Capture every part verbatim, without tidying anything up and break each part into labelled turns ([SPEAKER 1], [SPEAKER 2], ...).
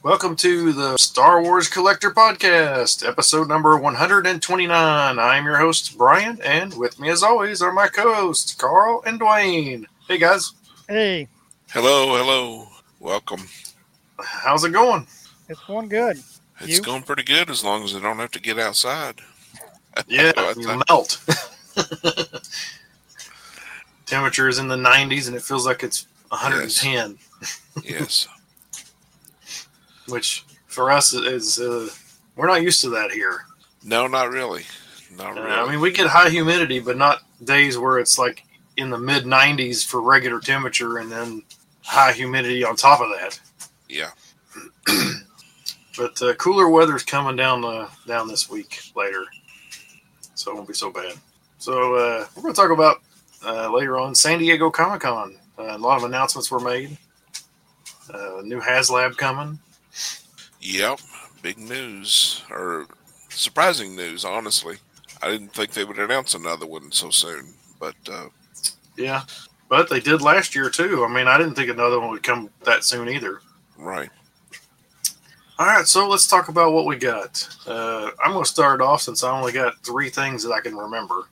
[SPEAKER 1] Welcome to the Star Wars Collector Podcast, episode number one hundred twenty-nine. I'm your host, Brian, and with me as always are my co-hosts, Carl and Dwayne. Hey, guys.
[SPEAKER 2] Hey.
[SPEAKER 3] Hello, hello. Welcome.
[SPEAKER 1] How's it going?
[SPEAKER 2] It's going good.
[SPEAKER 3] It's
[SPEAKER 2] You?
[SPEAKER 3] going pretty good as long as I don't have to get outside.
[SPEAKER 1] Yeah,
[SPEAKER 3] That's
[SPEAKER 1] you
[SPEAKER 3] a-
[SPEAKER 1] melt. Temperature is in the nineties, and it feels like it's one hundred ten,
[SPEAKER 3] Yes.
[SPEAKER 1] which for us is, uh, we're not used to that here.
[SPEAKER 3] No, not really. Not
[SPEAKER 1] Uh,
[SPEAKER 3] really.
[SPEAKER 1] I mean, we get high humidity, but not days where it's like in the mid nineties for regular temperature and then high humidity on top of that.
[SPEAKER 3] yeah.
[SPEAKER 1] But uh, cooler weather's coming down uh, down this week later, so it won't be so bad. So uh, we're going to talk about uh, later on San Diego Comic-Con. Uh, a lot of announcements were made. Uh, new HasLab coming.
[SPEAKER 3] Yep. Big news. Or surprising news, honestly. I didn't think they would announce another one so soon. But, uh,
[SPEAKER 1] Yeah, but they did last year too. I mean, I didn't think another one would come that soon either.
[SPEAKER 3] right.
[SPEAKER 1] All right, so let's talk about what we got. Uh, I'm going to start off since I only got three things that I can remember.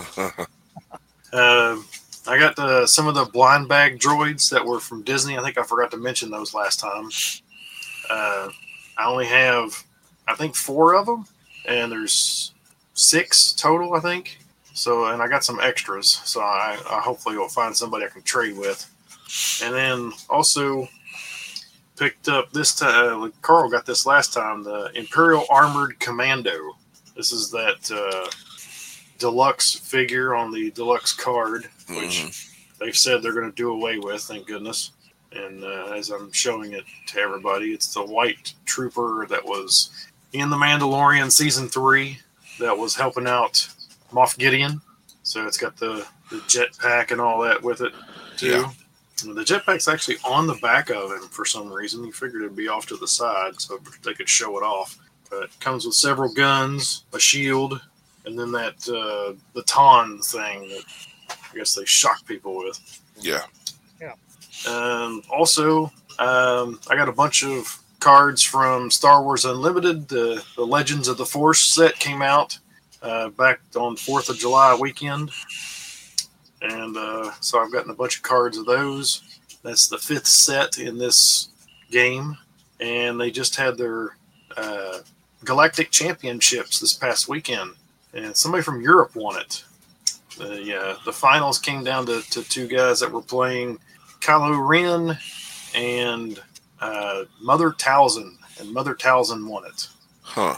[SPEAKER 1] Uh, I got uh, some of the blind bag droids that were from Disney. I think I forgot to mention those last time. Uh, I only have, I think, four of them, and there's six total, I think. So, and I got some extras, so I, I hopefully will find somebody I can trade with. And then also picked up this time, uh, Carl got this last time, the Imperial Armored Commando. This is that uh, deluxe figure on the deluxe card, which
[SPEAKER 3] Mhm.
[SPEAKER 1] they've said they're going to do away with, thank goodness. And uh, as I'm showing it to everybody, it's the white trooper that was in The Mandalorian Season three that was helping out Moff Gideon. So it's got the, the jetpack and all that with it, too.
[SPEAKER 3] Yeah.
[SPEAKER 1] And the jetpack's actually on the back of him for some reason. You figured it'd be off to the side so they could show it off. But it comes with several guns, a shield, and then that uh, baton thing that I guess they shock people with.
[SPEAKER 3] Yeah.
[SPEAKER 1] Um, also, um, I got a bunch of cards from Star Wars Unlimited. The, the Legends of the Force set came out uh, back on fourth of July weekend. And uh, so I've gotten a bunch of cards of those. That's the fifth set in this game. And they just had their uh, Galactic Championships this past weekend. And somebody from Europe won it. The, uh, the finals came down to, to two guys that were playing Kylo Ren and uh, Mother Talzin. And Mother Talzin won it.
[SPEAKER 3] Huh.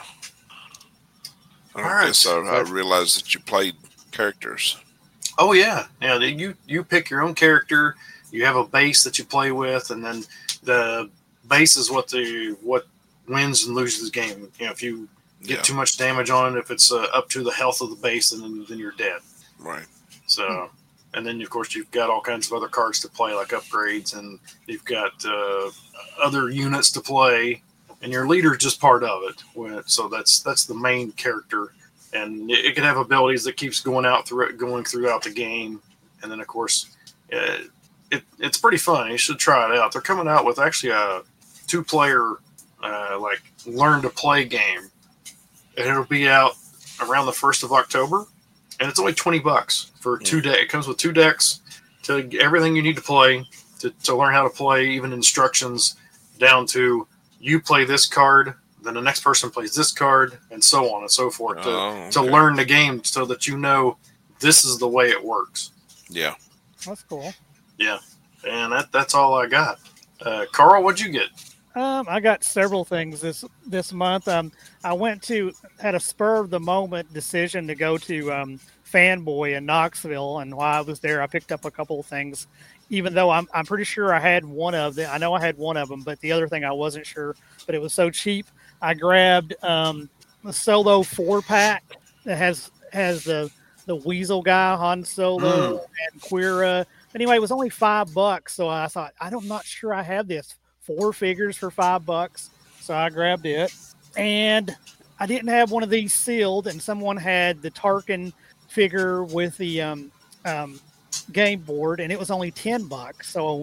[SPEAKER 3] I
[SPEAKER 1] All right.
[SPEAKER 3] guess I, I realized that you played characters.
[SPEAKER 1] Oh yeah, yeah. You you pick your own character. You have a base that you play with, and then the base is what the what wins and loses the game. You know, if you get
[SPEAKER 3] Yeah.
[SPEAKER 1] too much damage on it, if it's uh, up to the health of the base, and then then you're dead.
[SPEAKER 3] Right.
[SPEAKER 1] So, and then of course you've got all kinds of other cards to play, like upgrades, and you've got uh, other units to play, and your leader's just part of it. When- So that's that's the main character. And it, it can have abilities that keeps going out through going throughout the game, and then of course, uh, it it's pretty fun. You should try it out. They're coming out with actually a two-player uh, like learn to play game, and it'll be out around the first of October, and it's only twenty bucks for two
[SPEAKER 3] Yeah.
[SPEAKER 1] decks. It comes with two decks to everything you need to play to to learn how to play, even instructions down to you play this card. Then the next person plays this card, and so on and so forth, to,
[SPEAKER 3] Oh,
[SPEAKER 1] to
[SPEAKER 3] okay.
[SPEAKER 1] learn the game so that you know this is the way it works.
[SPEAKER 3] Yeah.
[SPEAKER 2] That's cool.
[SPEAKER 1] And that that's all I got. Uh, Carl, what'd you get?
[SPEAKER 2] Um, I got several things this this month. Um, I went to had a spur of the moment decision to go to um, Fanboy in Knoxville, and while I was there, I picked up a couple of things. Even though I'm I'm pretty sure I had one of them, I know I had one of them, but the other thing I wasn't sure. But it was so cheap, I grabbed um, the Solo four pack that has has the the Weasel guy, Han Solo, and Quira. Anyway, it was only five bucks, so I thought I'm not sure I have this. Four figures for five bucks. So I grabbed it. And I didn't have one of these sealed, and someone had the Tarkin figure with the um, um, game board, and it was only ten bucks. So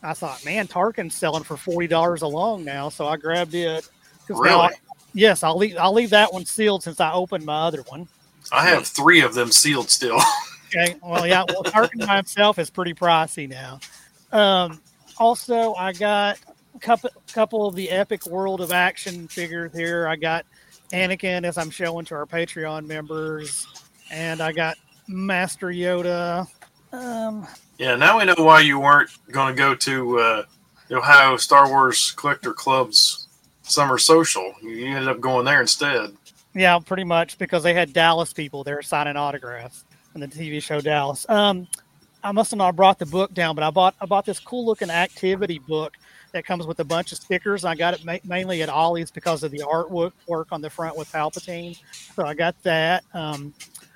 [SPEAKER 2] I thought, man, Tarkin's selling for forty dollars alone now, so I grabbed it.
[SPEAKER 1] Really?
[SPEAKER 2] Now, yes, I'll leave. I'll leave that one sealed since I opened my other one.
[SPEAKER 1] I have three of them sealed still.
[SPEAKER 2] Okay. Well, yeah. Well, Tarkin by himself is pretty pricey now. Um, also, I got a couple, couple of the Epic World of Action figures here. I got Anakin, as I'm showing to our Patreon members, and I got Master Yoda. Um,
[SPEAKER 1] yeah. Now we know why you weren't going to go to uh, the Ohio Star Wars Collector Club's Summer Social. You ended up going there instead.
[SPEAKER 2] Yeah, pretty much, because they had Dallas people there signing autographs in the T V show Dallas. Um, I must have not brought the book down, but I bought I bought this cool looking activity book that comes with a bunch of stickers. I got it ma- mainly at Ollie's because of the artwork work on the front with Palpatine. So I got that. Um,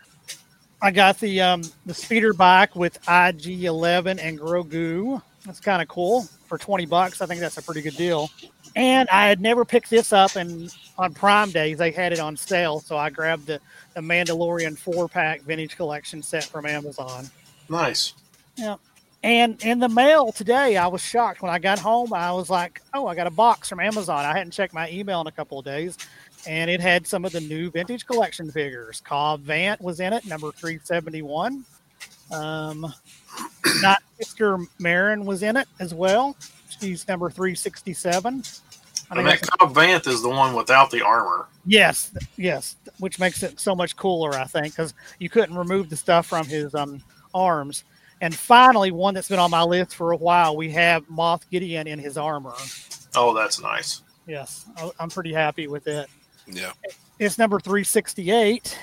[SPEAKER 2] I got the um, the speeder bike with I G eleven and Grogu. That's kind of cool for twenty bucks. I think that's a pretty good deal. And I had never picked this up, and on Prime Days they had it on sale, so I grabbed the, the Mandalorian four-pack vintage collection set from Amazon.
[SPEAKER 1] Nice.
[SPEAKER 2] Yeah. And in the mail today, I was shocked. When I got home, I was like, oh, I got a box from Amazon. I hadn't checked my email in a couple of days, and it had some of the new vintage collection figures. Cobb Vanth was in it, number three seventy-one. Um, Not Sister Marin was in it as well. She's number three sixty-seven. I
[SPEAKER 1] And that Cobb Vanth is the one without the armor.
[SPEAKER 2] Yes, yes, which makes it so much cooler, I think, because you couldn't remove the stuff from his um, arms. And finally, one that's been on my list for a while, we have Moff Gideon in his armor.
[SPEAKER 1] Oh, that's nice.
[SPEAKER 2] Yes, I'm pretty happy with it.
[SPEAKER 3] Yeah.
[SPEAKER 2] It's number three sixty-eight.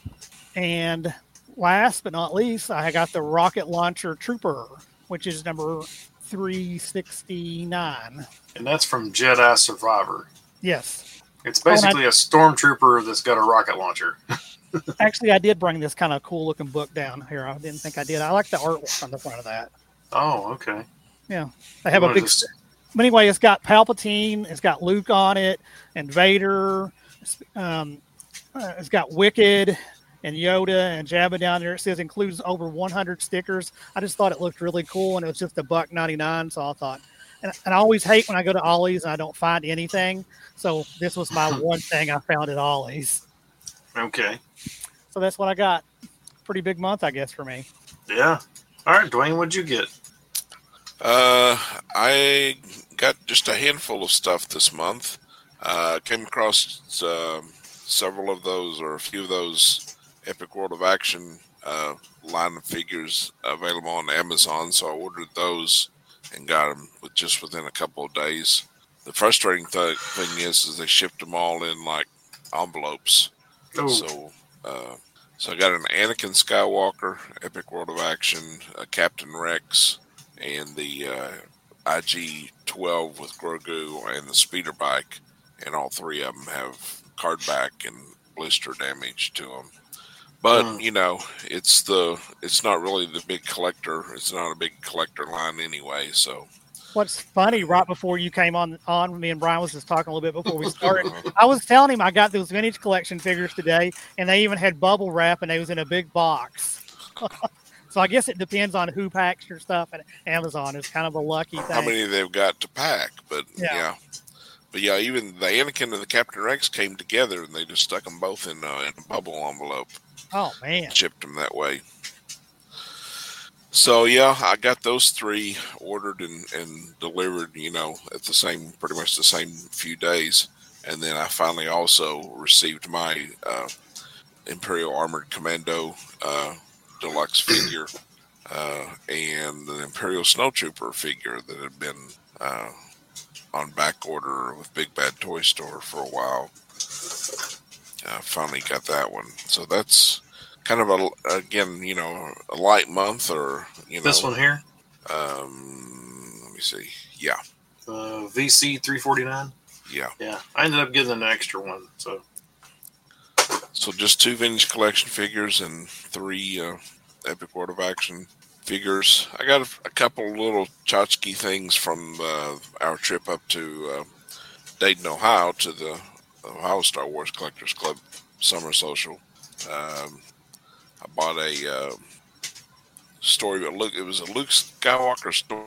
[SPEAKER 2] And last but not least, I got the Rocket Launcher Trooper, which is number three sixty-nine.
[SPEAKER 1] And that's from Jedi Survivor.
[SPEAKER 2] Yes.
[SPEAKER 1] It's basically oh, I, a stormtrooper that's got a rocket launcher.
[SPEAKER 2] Actually, I did bring this kind of cool looking book down here. I didn't think I did. I like the artwork on the front of that.
[SPEAKER 1] Oh, okay.
[SPEAKER 2] Yeah. They have what a big... This? But anyway, it's got Palpatine. It's got Luke on it and Vader. Um, uh, it's got Wicked and Yoda and Jabba down there. It says includes over one hundred stickers. I just thought it looked really cool, and it was just a buck ninety-nine. So I thought, and, and I always hate when I go to Ollie's and I don't find anything. So this was my one thing I found at Ollie's.
[SPEAKER 1] Okay.
[SPEAKER 2] So that's what I got. Pretty big month, I guess, for me.
[SPEAKER 1] Yeah. All right, Dwayne, what'd you get?
[SPEAKER 3] Uh, I got just a handful of stuff this month. Uh, came across uh, several of those, or a few of those Epic World of Action uh, line of figures available on Amazon, so I ordered those and got them with just within a couple of days. The frustrating th- thing is, is they shipped them all in like envelopes.
[SPEAKER 1] Oh.
[SPEAKER 3] So, uh, so I got an Anakin Skywalker Epic World of Action, a Captain Rex, and the uh, I G twelve with Grogu and the speeder bike, and all three of them have card back and blister damage to them. But mm. you know, it's the it's not really the big collector. It's not a big collector line anyway. So,
[SPEAKER 2] what's funny, right before you came on, on me and Brian was just talking a little bit before we started. I was telling him I got those vintage collection figures today, and they even had bubble wrap, and they was in a big box. So I guess it depends on who packs your stuff at Amazon. It's kind of a lucky thing.
[SPEAKER 3] How many they've got to pack, but yeah. yeah. But yeah, even the Anakin and the Captain Rex came together, and they just stuck them both in, uh, in a bubble envelope.
[SPEAKER 2] Oh, man.
[SPEAKER 3] Shipped them that way. So, yeah, I got those three ordered and, and delivered, you know, at the same, pretty much the same few days. And then I finally also received my uh, Imperial Armored Commando uh, deluxe figure uh, and the Imperial Snowtrooper figure that had been uh, on back order with Big Bad Toy Store for a while. I finally got that one. So that's kind of a, again, you know, a light month, or, you know.
[SPEAKER 1] This one here?
[SPEAKER 3] Um, let me see. Yeah.
[SPEAKER 1] Uh, V C three forty-nine?
[SPEAKER 3] Yeah.
[SPEAKER 1] Yeah. I ended up getting an extra one, so.
[SPEAKER 3] So just two vintage collection figures and three uh, Epic World of Action figures. I got a, a couple little tchotchke things from uh, our trip up to uh, Dayton, Ohio, to the Ohio Star Wars Collectors Club Summer Social. Um, I bought a uh, story, but look, it was a Luke Skywalker story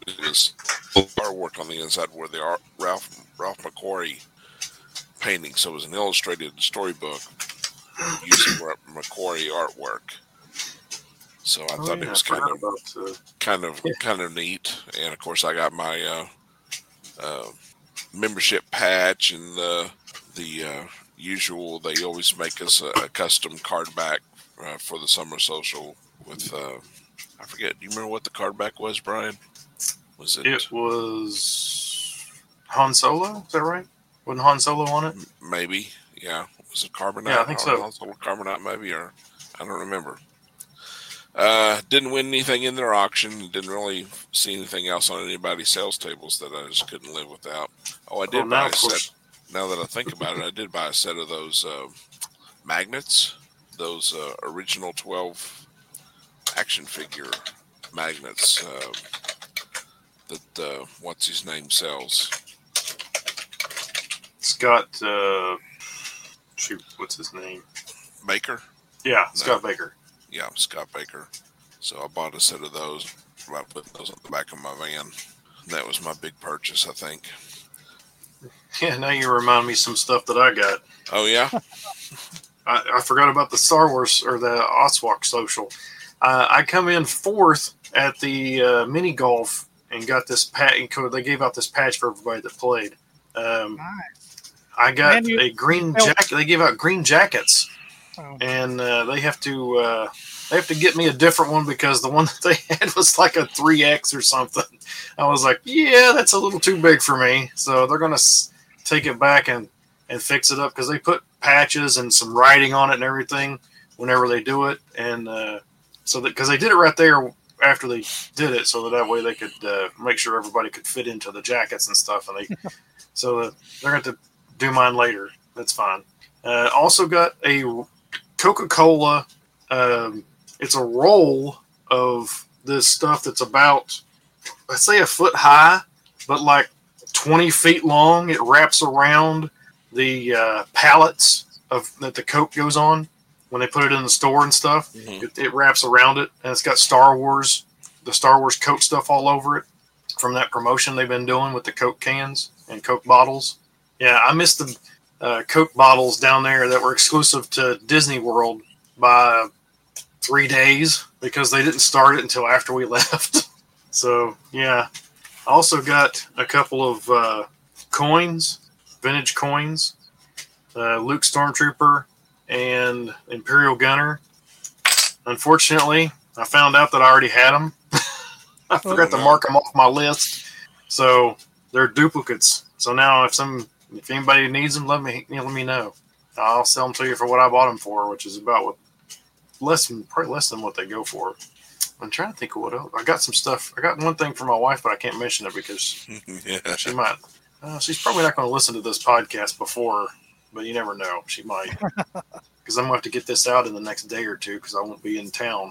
[SPEAKER 3] is artwork on the inside where the art, Ralph Ralph McQuarrie painting. So it was an illustrated storybook using McQuarrie artwork. So I
[SPEAKER 1] oh,
[SPEAKER 3] thought
[SPEAKER 1] yeah,
[SPEAKER 3] it was
[SPEAKER 1] I
[SPEAKER 3] kind of
[SPEAKER 1] about, uh,
[SPEAKER 3] kind of
[SPEAKER 1] yeah.
[SPEAKER 3] kind of neat. And of course, I got my uh, uh, membership patch and the the uh, usual. They always make us a, a custom card back uh, for the summer social with. Uh, I forget. Do you remember what the card back was, Brian? Was it?
[SPEAKER 1] It was Han Solo. Is that right? Wasn't Han Solo on it?
[SPEAKER 3] Maybe. Yeah. Was it Carbonite?
[SPEAKER 1] Yeah, I think so.
[SPEAKER 3] Han Solo Carbonite, maybe, or I don't remember. Uh, didn't win anything in their auction. Didn't really see anything else on anybody's sales tables that I just couldn't live without. Oh, I did
[SPEAKER 1] Oh,
[SPEAKER 3] buy
[SPEAKER 1] now,
[SPEAKER 3] a
[SPEAKER 1] of course.
[SPEAKER 3] set. Now that I think about it, I did buy a set of those uh, magnets, those uh, original twelve action figure magnets uh, that uh, what's his name sells.
[SPEAKER 1] Scott, uh, shoot, what's his name?
[SPEAKER 3] Baker.
[SPEAKER 1] Yeah, Scott no. Baker.
[SPEAKER 3] Yeah, Scott Baker. So I bought a set of those. I put those on the back of my van. That was my big purchase, I think.
[SPEAKER 1] Yeah, now you remind me some stuff that I got.
[SPEAKER 3] Oh, yeah?
[SPEAKER 1] I, I forgot about the Star Wars or the Oswalk social. Uh, I come in fourth at the uh, mini golf and got this patch. They gave out this patch for everybody that played. Um, nice. I got Man, you, a green jacket. They gave out green jackets. Oh. And uh, they have to uh, they have to get me a different one because the one that they had was like a three X or something. I was like, yeah, that's a little too big for me. So they're going to s- take it back and, and fix it up because they put patches and some writing on it and everything whenever they do it. And uh, so that because they did it right there after they did it so that, that way they could uh, make sure everybody could fit into the jackets and stuff. And they so uh, they're going to do mine later. That's fine. Uh, also got a Coca-Cola, um, it's a roll of this stuff that's about, let's say, a foot high, but like twenty feet long. It wraps around the uh, pallets of that the Coke goes on when they put it in the store and stuff. Mm-hmm. It, it wraps around it, and it's got Star Wars, the Star Wars Coke stuff all over it from that promotion they've been doing with the Coke cans and Coke bottles. Yeah, I missed the Uh, Coke bottles down there that were exclusive to Disney World by three days because they didn't start it until after we left. So, yeah. I also got a couple of uh, coins, vintage coins, uh, Luke Stormtrooper and Imperial Gunner. Unfortunately, I found out that I already had them. I forgot oh, to mark them off my list. So, they're duplicates. So now if some... If anybody needs them, let me you know, let me know. I'll sell them to you for what I bought them for, which is about what less than probably less than what they go for. I'm trying to think of what else. I got some stuff. I got one thing for my wife, but I can't mention it because yeah. she might. Uh, she's probably not going to listen to this podcast before, but you never know. She might because I'm going to have to get this out in the next day or two because I won't be in town.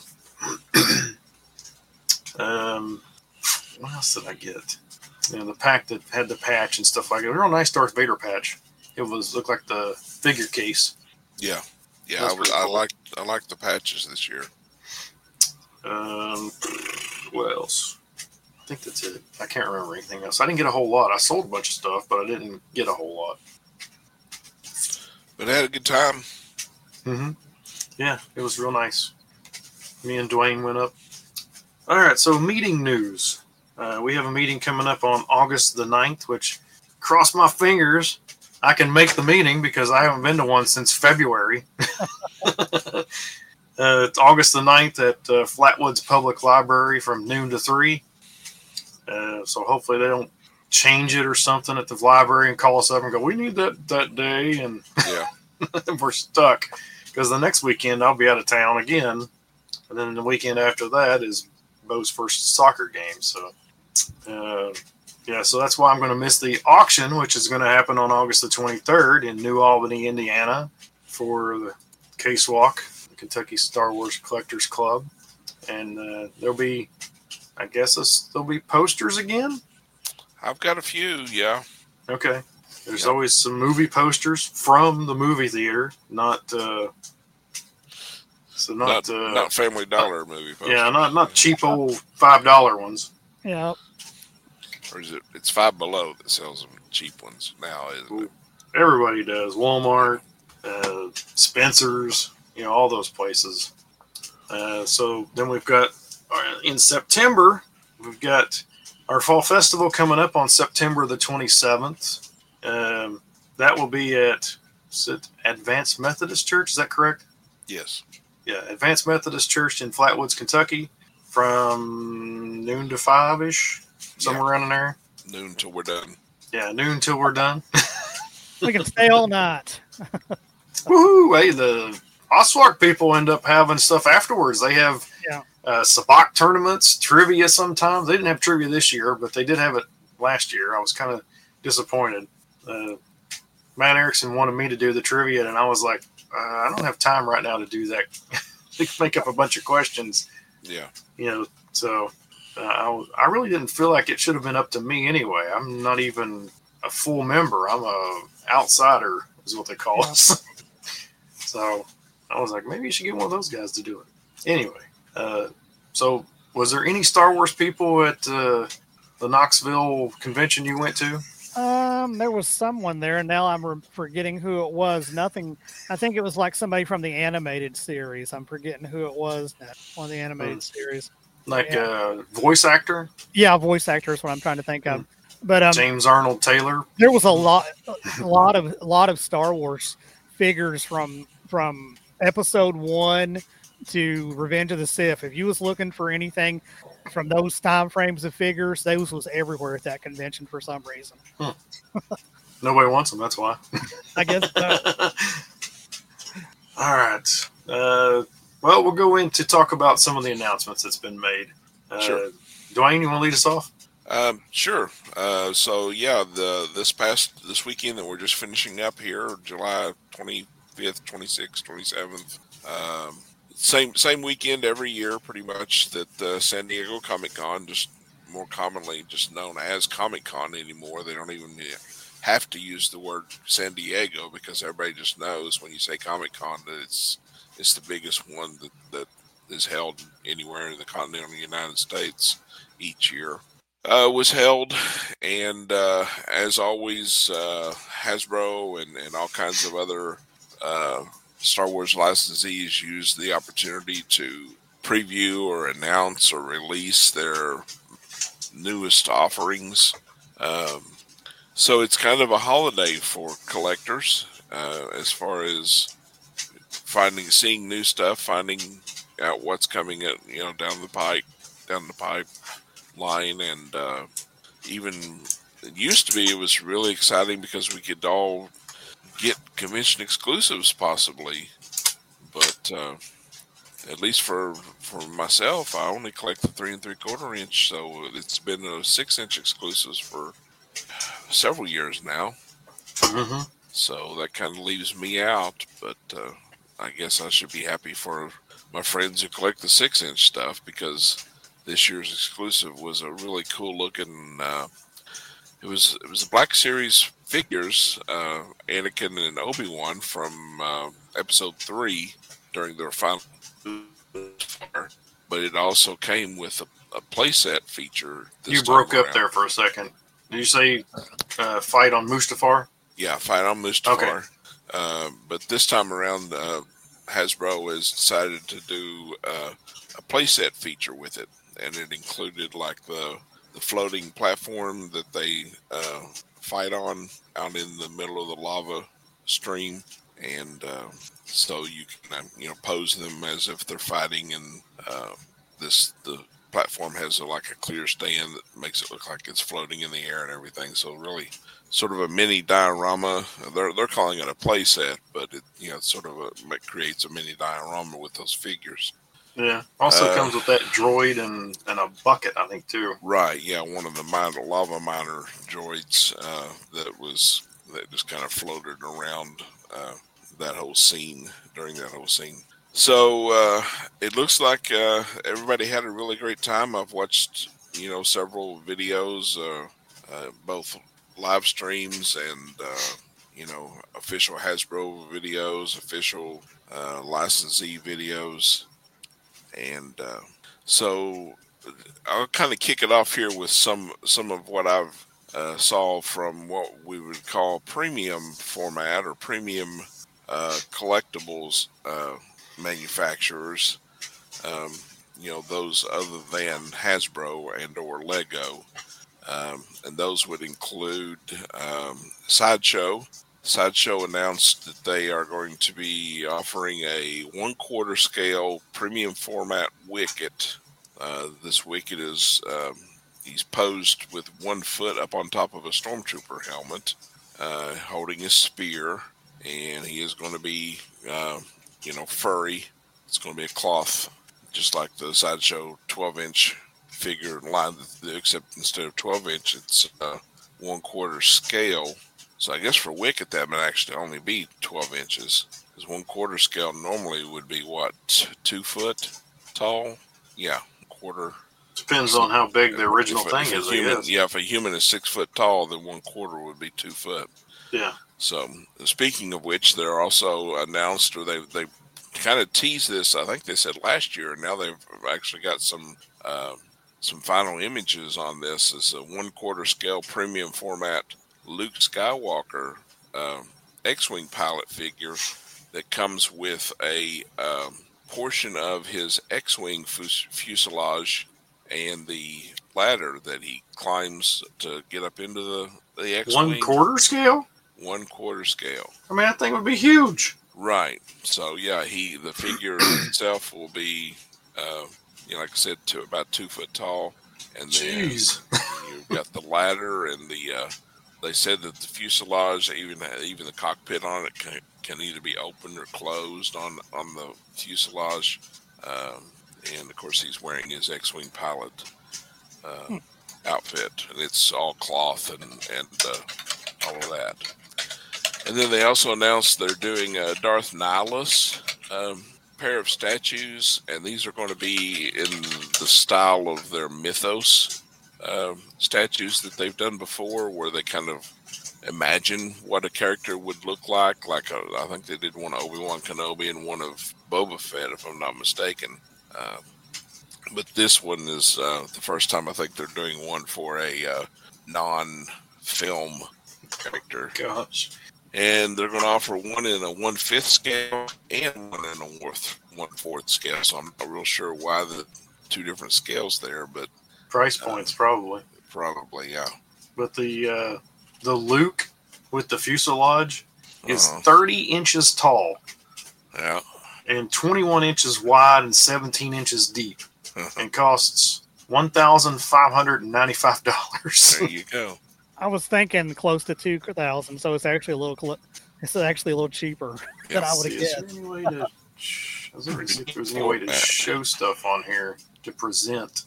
[SPEAKER 1] um, what else did I get? You know, the pack that had the patch and stuff like that. A real nice Darth Vader patch. It was looked like the figure case.
[SPEAKER 3] Yeah, yeah. I, was, cool. I liked I liked the patches this year.
[SPEAKER 1] Um, what else? I think that's it. I can't remember anything else. I didn't get a whole lot. I sold a bunch of stuff, but I didn't get a whole lot.
[SPEAKER 3] But I had a good time.
[SPEAKER 1] Mm-hmm. Yeah, it was real nice. Me and Dwayne went up. All right, so meeting news. Uh, we have a meeting coming up on August the ninth, which, cross my fingers, I can make the meeting because I haven't been to one since February. uh, it's August the ninth at uh, Flatwoods Public Library from noon to three. Uh, so hopefully they don't change it or something at the library and call us up and go, we need that that day. And yeah, we're stuck because the next weekend I'll be out of town again. And then the weekend after that is Bo's first soccer game. So. Uh, yeah, so that's why I'm going to miss the auction, which is going to happen on August the twenty-third in New Albany, Indiana, for the Case Walk, the Kentucky Star Wars Collectors Club, and uh, there'll be, I guess, a, there'll be posters again.
[SPEAKER 3] I've got a few, yeah.
[SPEAKER 1] Okay, there's
[SPEAKER 3] yep.
[SPEAKER 1] always some movie posters from the movie theater, not. Uh, so not
[SPEAKER 3] not,
[SPEAKER 1] uh,
[SPEAKER 3] not Family Dollar uh, movie posters.
[SPEAKER 1] Yeah, not not cheap old five dollar ones.
[SPEAKER 2] Yeah.
[SPEAKER 3] Or is it? It's Five Below that sells them cheap ones now, isn't it?
[SPEAKER 1] Everybody does. Walmart, uh, Spencer's, you know, all those places. Uh, so then we've got uh, in September, we've got our fall festival coming up on September the twenty-seventh. Um, that will be at is it Advanced Methodist Church. Is that correct?
[SPEAKER 3] Yes.
[SPEAKER 1] Yeah, Advanced Methodist Church in Flatwoods, Kentucky, from noon to five ish, somewhere yeah. around in there.
[SPEAKER 3] Noon till we're done.
[SPEAKER 1] Yeah, noon till we're done.
[SPEAKER 2] We can stay all night.
[SPEAKER 1] Woohoo! Hey, the Oswald people end up having stuff afterwards. They have
[SPEAKER 2] yeah.
[SPEAKER 1] uh, sabacc tournaments, trivia sometimes. They didn't have trivia this year, but they did have it last year. I was kind of disappointed. Uh, Matt Erickson wanted me to do the trivia, and I was like, uh, I don't have time right now to do that. Make up a bunch of questions.
[SPEAKER 3] Yeah.
[SPEAKER 1] You know, so uh, I, I really didn't feel like it should have been up to me anyway. I'm not even a full member. I'm a outsider is what they call yeah. us. So I was like, maybe you should get one of those guys to do it. Anyway, uh, so was there any Star Wars people at uh, the Knoxville convention you went to?
[SPEAKER 2] Um, there was someone there, and now I'm re- forgetting who it was. Nothing. I think it was like somebody from the animated series. I'm forgetting who it was. Now, one of the animated mm. series.
[SPEAKER 1] Like a
[SPEAKER 2] yeah.
[SPEAKER 1] uh, voice actor?
[SPEAKER 2] Yeah, voice actor is what I'm trying to think of. Mm. But um,
[SPEAKER 1] James Arnold Taylor.
[SPEAKER 2] There was a lot, a lot of, a lot of Star Wars figures from from Episode One to Revenge of the Sith. If you was looking for anything from those time frames of figures, those was everywhere at that convention for some reason.
[SPEAKER 1] Hmm. Nobody wants them. That's why.
[SPEAKER 2] I guess so.
[SPEAKER 1] All right. Uh, well, we'll go in to talk about some of the announcements that's been made. Uh,
[SPEAKER 3] sure.
[SPEAKER 1] Dwayne, you want to lead us off?
[SPEAKER 3] Um, sure. Uh, so yeah, the this past this weekend that we're just finishing up here, July twenty-fifth, twenty-sixth, twenty-seventh. Um, same same weekend every year, pretty much. That uh, San Diego Comic Con, just more commonly just known as Comic Con anymore. They don't even have to use the word San Diego because everybody just knows when you say Comic Con that it's it's the biggest one that that is held anywhere in the continental United States each year. Uh, was held, and uh, as always, uh, Hasbro and, and all kinds of other uh, Star Wars licensees use the opportunity to preview or announce or release their newest offerings. Um, so it's kind of a holiday for collectors uh, as far as finding, seeing new stuff, finding out what's coming at, you know, down the pipe, down the pipe. line and uh, even it used to be it was really exciting because we could all get convention exclusives possibly, but uh, at least for for myself I only collect the three and three quarter inch, so it's been a six inch exclusives for several years now.
[SPEAKER 1] Mm-hmm.
[SPEAKER 3] So that kind of leaves me out, but uh, I guess I should be happy for my friends who collect the six inch stuff because this year's exclusive was a really cool looking. Uh, it was it was the Black Series figures, uh, Anakin and Obi-Wan from uh, Episode Three during their final. But it also came with a, a playset feature.
[SPEAKER 1] You broke up there for a second. Did you say uh, fight on Mustafar?
[SPEAKER 3] Yeah, fight on Mustafar.
[SPEAKER 1] Okay.
[SPEAKER 3] Uh, but this time around, uh, Hasbro has decided to do uh, a playset feature with it. And it included like the the floating platform that they uh, fight on out in the middle of the lava stream, and uh, so you can you know pose them as if they're fighting. And uh, this the platform has a, like a clear stand that makes it look like it's floating in the air and everything. So really, sort of a mini diorama. They're they're calling it a play set, but it you know sort of a, it creates a mini diorama with those figures.
[SPEAKER 1] Yeah. Also
[SPEAKER 3] uh,
[SPEAKER 1] comes with that droid and, and a bucket, I think, too.
[SPEAKER 3] Right. Yeah. One of the minor, lava miner droids uh, that was that just kind of floated around uh, that whole scene during that whole scene. So uh, it looks like uh, everybody had a really great time. I've watched, you know, several videos, uh, uh, both live streams and, uh, you know, official Hasbro videos, official uh, licensee videos. And uh, so I'll kind of kick it off here with some some of what I've uh, saw from what we would call premium format or premium uh, collectibles uh, manufacturers. Um, you know, those other than Hasbro and or Lego. Um, and those would include um, Sideshow. Sideshow announced that they are going to be offering a one quarter scale premium format Wicket. Uh, this Wicket is um, he's posed with one foot up on top of a Stormtrooper helmet, uh, holding a spear, and he is going to be, uh, you know, furry. It's going to be a cloth, just like the Sideshow twelve inch figure line, except instead of twelve inch, it's uh, one quarter scale. So I guess for Wicket that might actually only be twelve inches, because one quarter scale normally would be what, two foot tall? Yeah, quarter.
[SPEAKER 1] Depends on how big the original
[SPEAKER 3] if,
[SPEAKER 1] thing
[SPEAKER 3] if
[SPEAKER 1] is.
[SPEAKER 3] Human,
[SPEAKER 1] I guess.
[SPEAKER 3] Yeah, if a human is six foot tall, then one quarter would be two foot.
[SPEAKER 1] Yeah.
[SPEAKER 3] So speaking of which, they're also announced, or they they kind of teased this. I think they said last year, and now they've actually got some. Uh, Some final images on this is a one quarter scale premium format Luke Skywalker um, X-Wing pilot figure that comes with a um, portion of his X-Wing fus- fuselage and the ladder that he climbs to get up into the, the X-Wing.
[SPEAKER 1] One quarter scale?
[SPEAKER 3] One quarter scale.
[SPEAKER 1] I mean, that thing would be huge.
[SPEAKER 3] Right. So yeah, he the figure itself will be. Uh, You know, like I said, to about two foot tall, and then
[SPEAKER 1] Jeez.
[SPEAKER 3] you've got the ladder and the. Uh, they said that the fuselage, even even the cockpit on it, can, can either be opened or closed on on the fuselage, um, and of course he's wearing his X-wing pilot uh, hmm. outfit, and it's all cloth and and uh, all of that. And then they also announced they're doing a Darth Nihilus. Um, pair of statues, and these are going to be in the style of their Mythos uh, statues that they've done before, where they kind of imagine what a character would look like. Like a, I think they did one of Obi-Wan Kenobi and one of Boba Fett, if I'm not mistaken. Uh, but this one is uh, the first time I think they're doing one for a uh, non-film character.
[SPEAKER 1] Gosh.
[SPEAKER 3] And they're going to offer one in a one-fifth scale and one in a one-fourth scale. So I'm not real sure why the two different scales there, but
[SPEAKER 1] price points uh, probably.
[SPEAKER 3] Probably, yeah.
[SPEAKER 1] But the uh, the Luke with the fuselage is
[SPEAKER 3] uh-huh.
[SPEAKER 1] thirty inches tall.
[SPEAKER 3] Yeah.
[SPEAKER 1] And twenty-one inches wide and seventeen inches deep,
[SPEAKER 3] uh-huh.
[SPEAKER 1] and costs one thousand five hundred ninety-five dollars.
[SPEAKER 3] There you go.
[SPEAKER 2] I was thinking close to two thousand, so it's actually a little. Cl- it's actually a little cheaper yes, than I would have guessed.
[SPEAKER 1] Is there any way to? I was looking to see if there was any way to show stuff on here to present.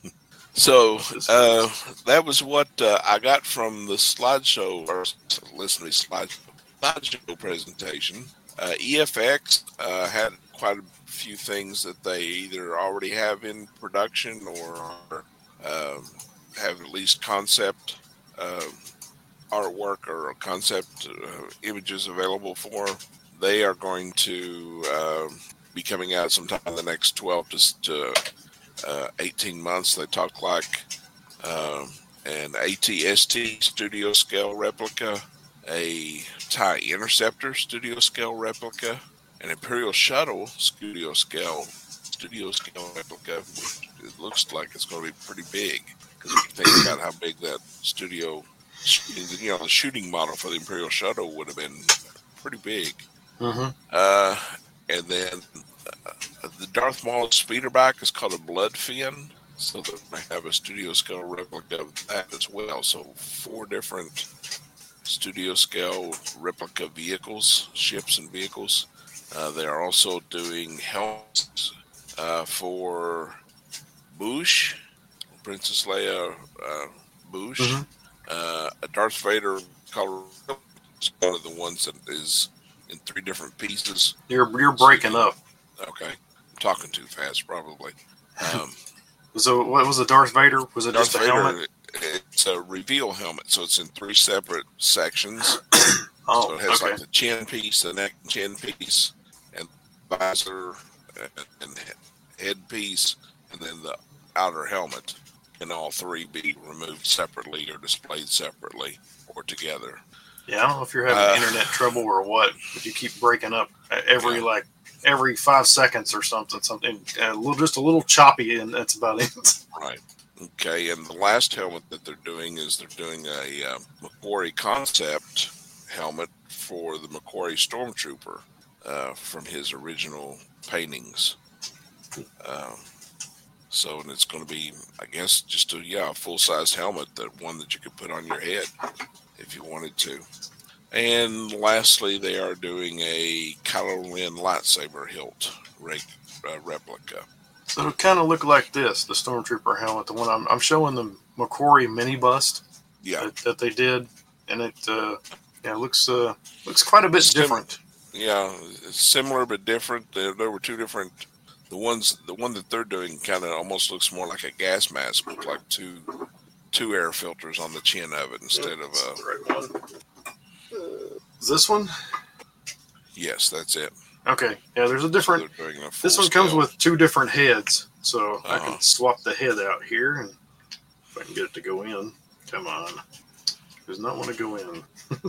[SPEAKER 3] So uh, that was what uh, I got from the slideshow, or listen to me slideshow, slideshow presentation. Uh, E F X uh, had quite a few things that they either already have in production or uh, have at least concept. Uh, artwork or concept uh, images available for. They are going to uh, be coming out sometime in the next twelve to uh, eighteen months. They talk like uh, an A T S T studio scale replica, a TIE Interceptor studio scale replica, an Imperial Shuttle studio scale studio scale replica. It looks like it's going to be pretty big. Because if you think about how big that studio, you know, the shooting model for the Imperial Shuttle would have been pretty big.
[SPEAKER 1] Mm-hmm.
[SPEAKER 3] Uh, and then uh, the Darth Maul speeder bike is called a Blood Fin. So they have a studio scale replica of that as well. So four different studio scale replica vehicles, ships and vehicles. Uh, they are also doing helmets uh, for Boushh. Princess Leia uh, Boushh, mm-hmm. uh, a Darth Vader color, one of the ones that is in three different pieces.
[SPEAKER 1] You're you're breaking up.
[SPEAKER 3] Okay, I'm talking too fast, probably. Um,
[SPEAKER 1] so what was the Darth Vader? Was it
[SPEAKER 3] Darth
[SPEAKER 1] just a
[SPEAKER 3] Vader,
[SPEAKER 1] helmet?
[SPEAKER 3] It's a reveal helmet, so it's in three separate sections.
[SPEAKER 1] oh,
[SPEAKER 3] so it has
[SPEAKER 1] okay.
[SPEAKER 3] like the chin piece, the neck chin piece, and visor and, and head piece, and then the outer helmet, can all three be removed separately or displayed separately or together.
[SPEAKER 1] Yeah, I don't know if you're having
[SPEAKER 3] Uh,
[SPEAKER 1] internet trouble or what, but you keep breaking up every
[SPEAKER 3] Yeah.
[SPEAKER 1] like every five seconds or something. Something a little, just a little choppy, and that's about it.
[SPEAKER 3] Right. Okay, and the last helmet that they're doing is they're doing a uh, Macquarie concept helmet for the Macquarie Stormtrooper uh, from his original paintings. Uh, so, and it's going to be, I guess, just a yeah, a full-size helmet, that one that you could put on your head if you wanted to. And lastly, they are doing a Kylo Ren lightsaber hilt reg, uh, replica.
[SPEAKER 1] So it'll kind of look like this: the Stormtrooper helmet, the one I'm, I'm showing the Macquarie mini bust
[SPEAKER 3] Yeah,
[SPEAKER 1] that, that they did, and it uh, yeah looks uh, looks quite a bit
[SPEAKER 3] Sim-
[SPEAKER 1] different.
[SPEAKER 3] yeah, it's similar but different. There, there were two different. The ones, the one that they're doing, kind of almost looks more like a gas mask with like two two air filters on the chin of it instead of
[SPEAKER 1] That's
[SPEAKER 3] a.
[SPEAKER 1] the right one. Uh, is this one?
[SPEAKER 3] Yes, that's it.
[SPEAKER 1] Okay, yeah. There's a
[SPEAKER 3] So
[SPEAKER 1] different.
[SPEAKER 3] they're doing a
[SPEAKER 1] This
[SPEAKER 3] full
[SPEAKER 1] one comes
[SPEAKER 3] scale.
[SPEAKER 1] with two different heads, so I
[SPEAKER 3] Uh-huh.
[SPEAKER 1] can swap the head out here, and if I can get it to go in. Come on, does not want to go in.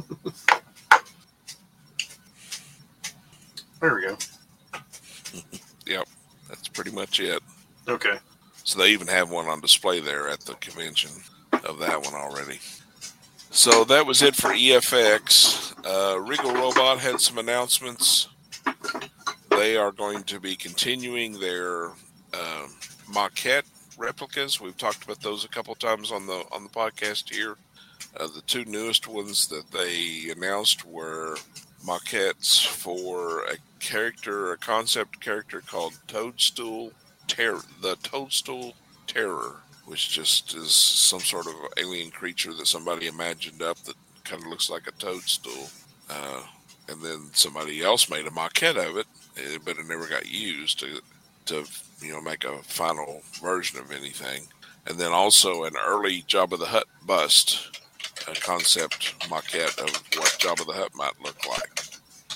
[SPEAKER 1] There we go.
[SPEAKER 3] Yep, that's pretty much it.
[SPEAKER 1] Okay.
[SPEAKER 3] So they even have one on display there at the convention of that one already. So that was it for E F X. Uh, Regal Robot had some announcements. They are going to be continuing their uh, maquette replicas. We've talked about those a couple times on the on the podcast here. Uh, the two newest ones that they announced were maquettes for a character, a concept character called Toadstool Terror, the Toadstool Terror, which just is some sort of alien creature that somebody imagined up that kind of looks like a toadstool. Uh, and then somebody else made a maquette of it, but it never got used to, to you know, make a final version of anything. And then also an early Jabba the Hutt bust, a concept maquette of what Jabba the Hutt might look like.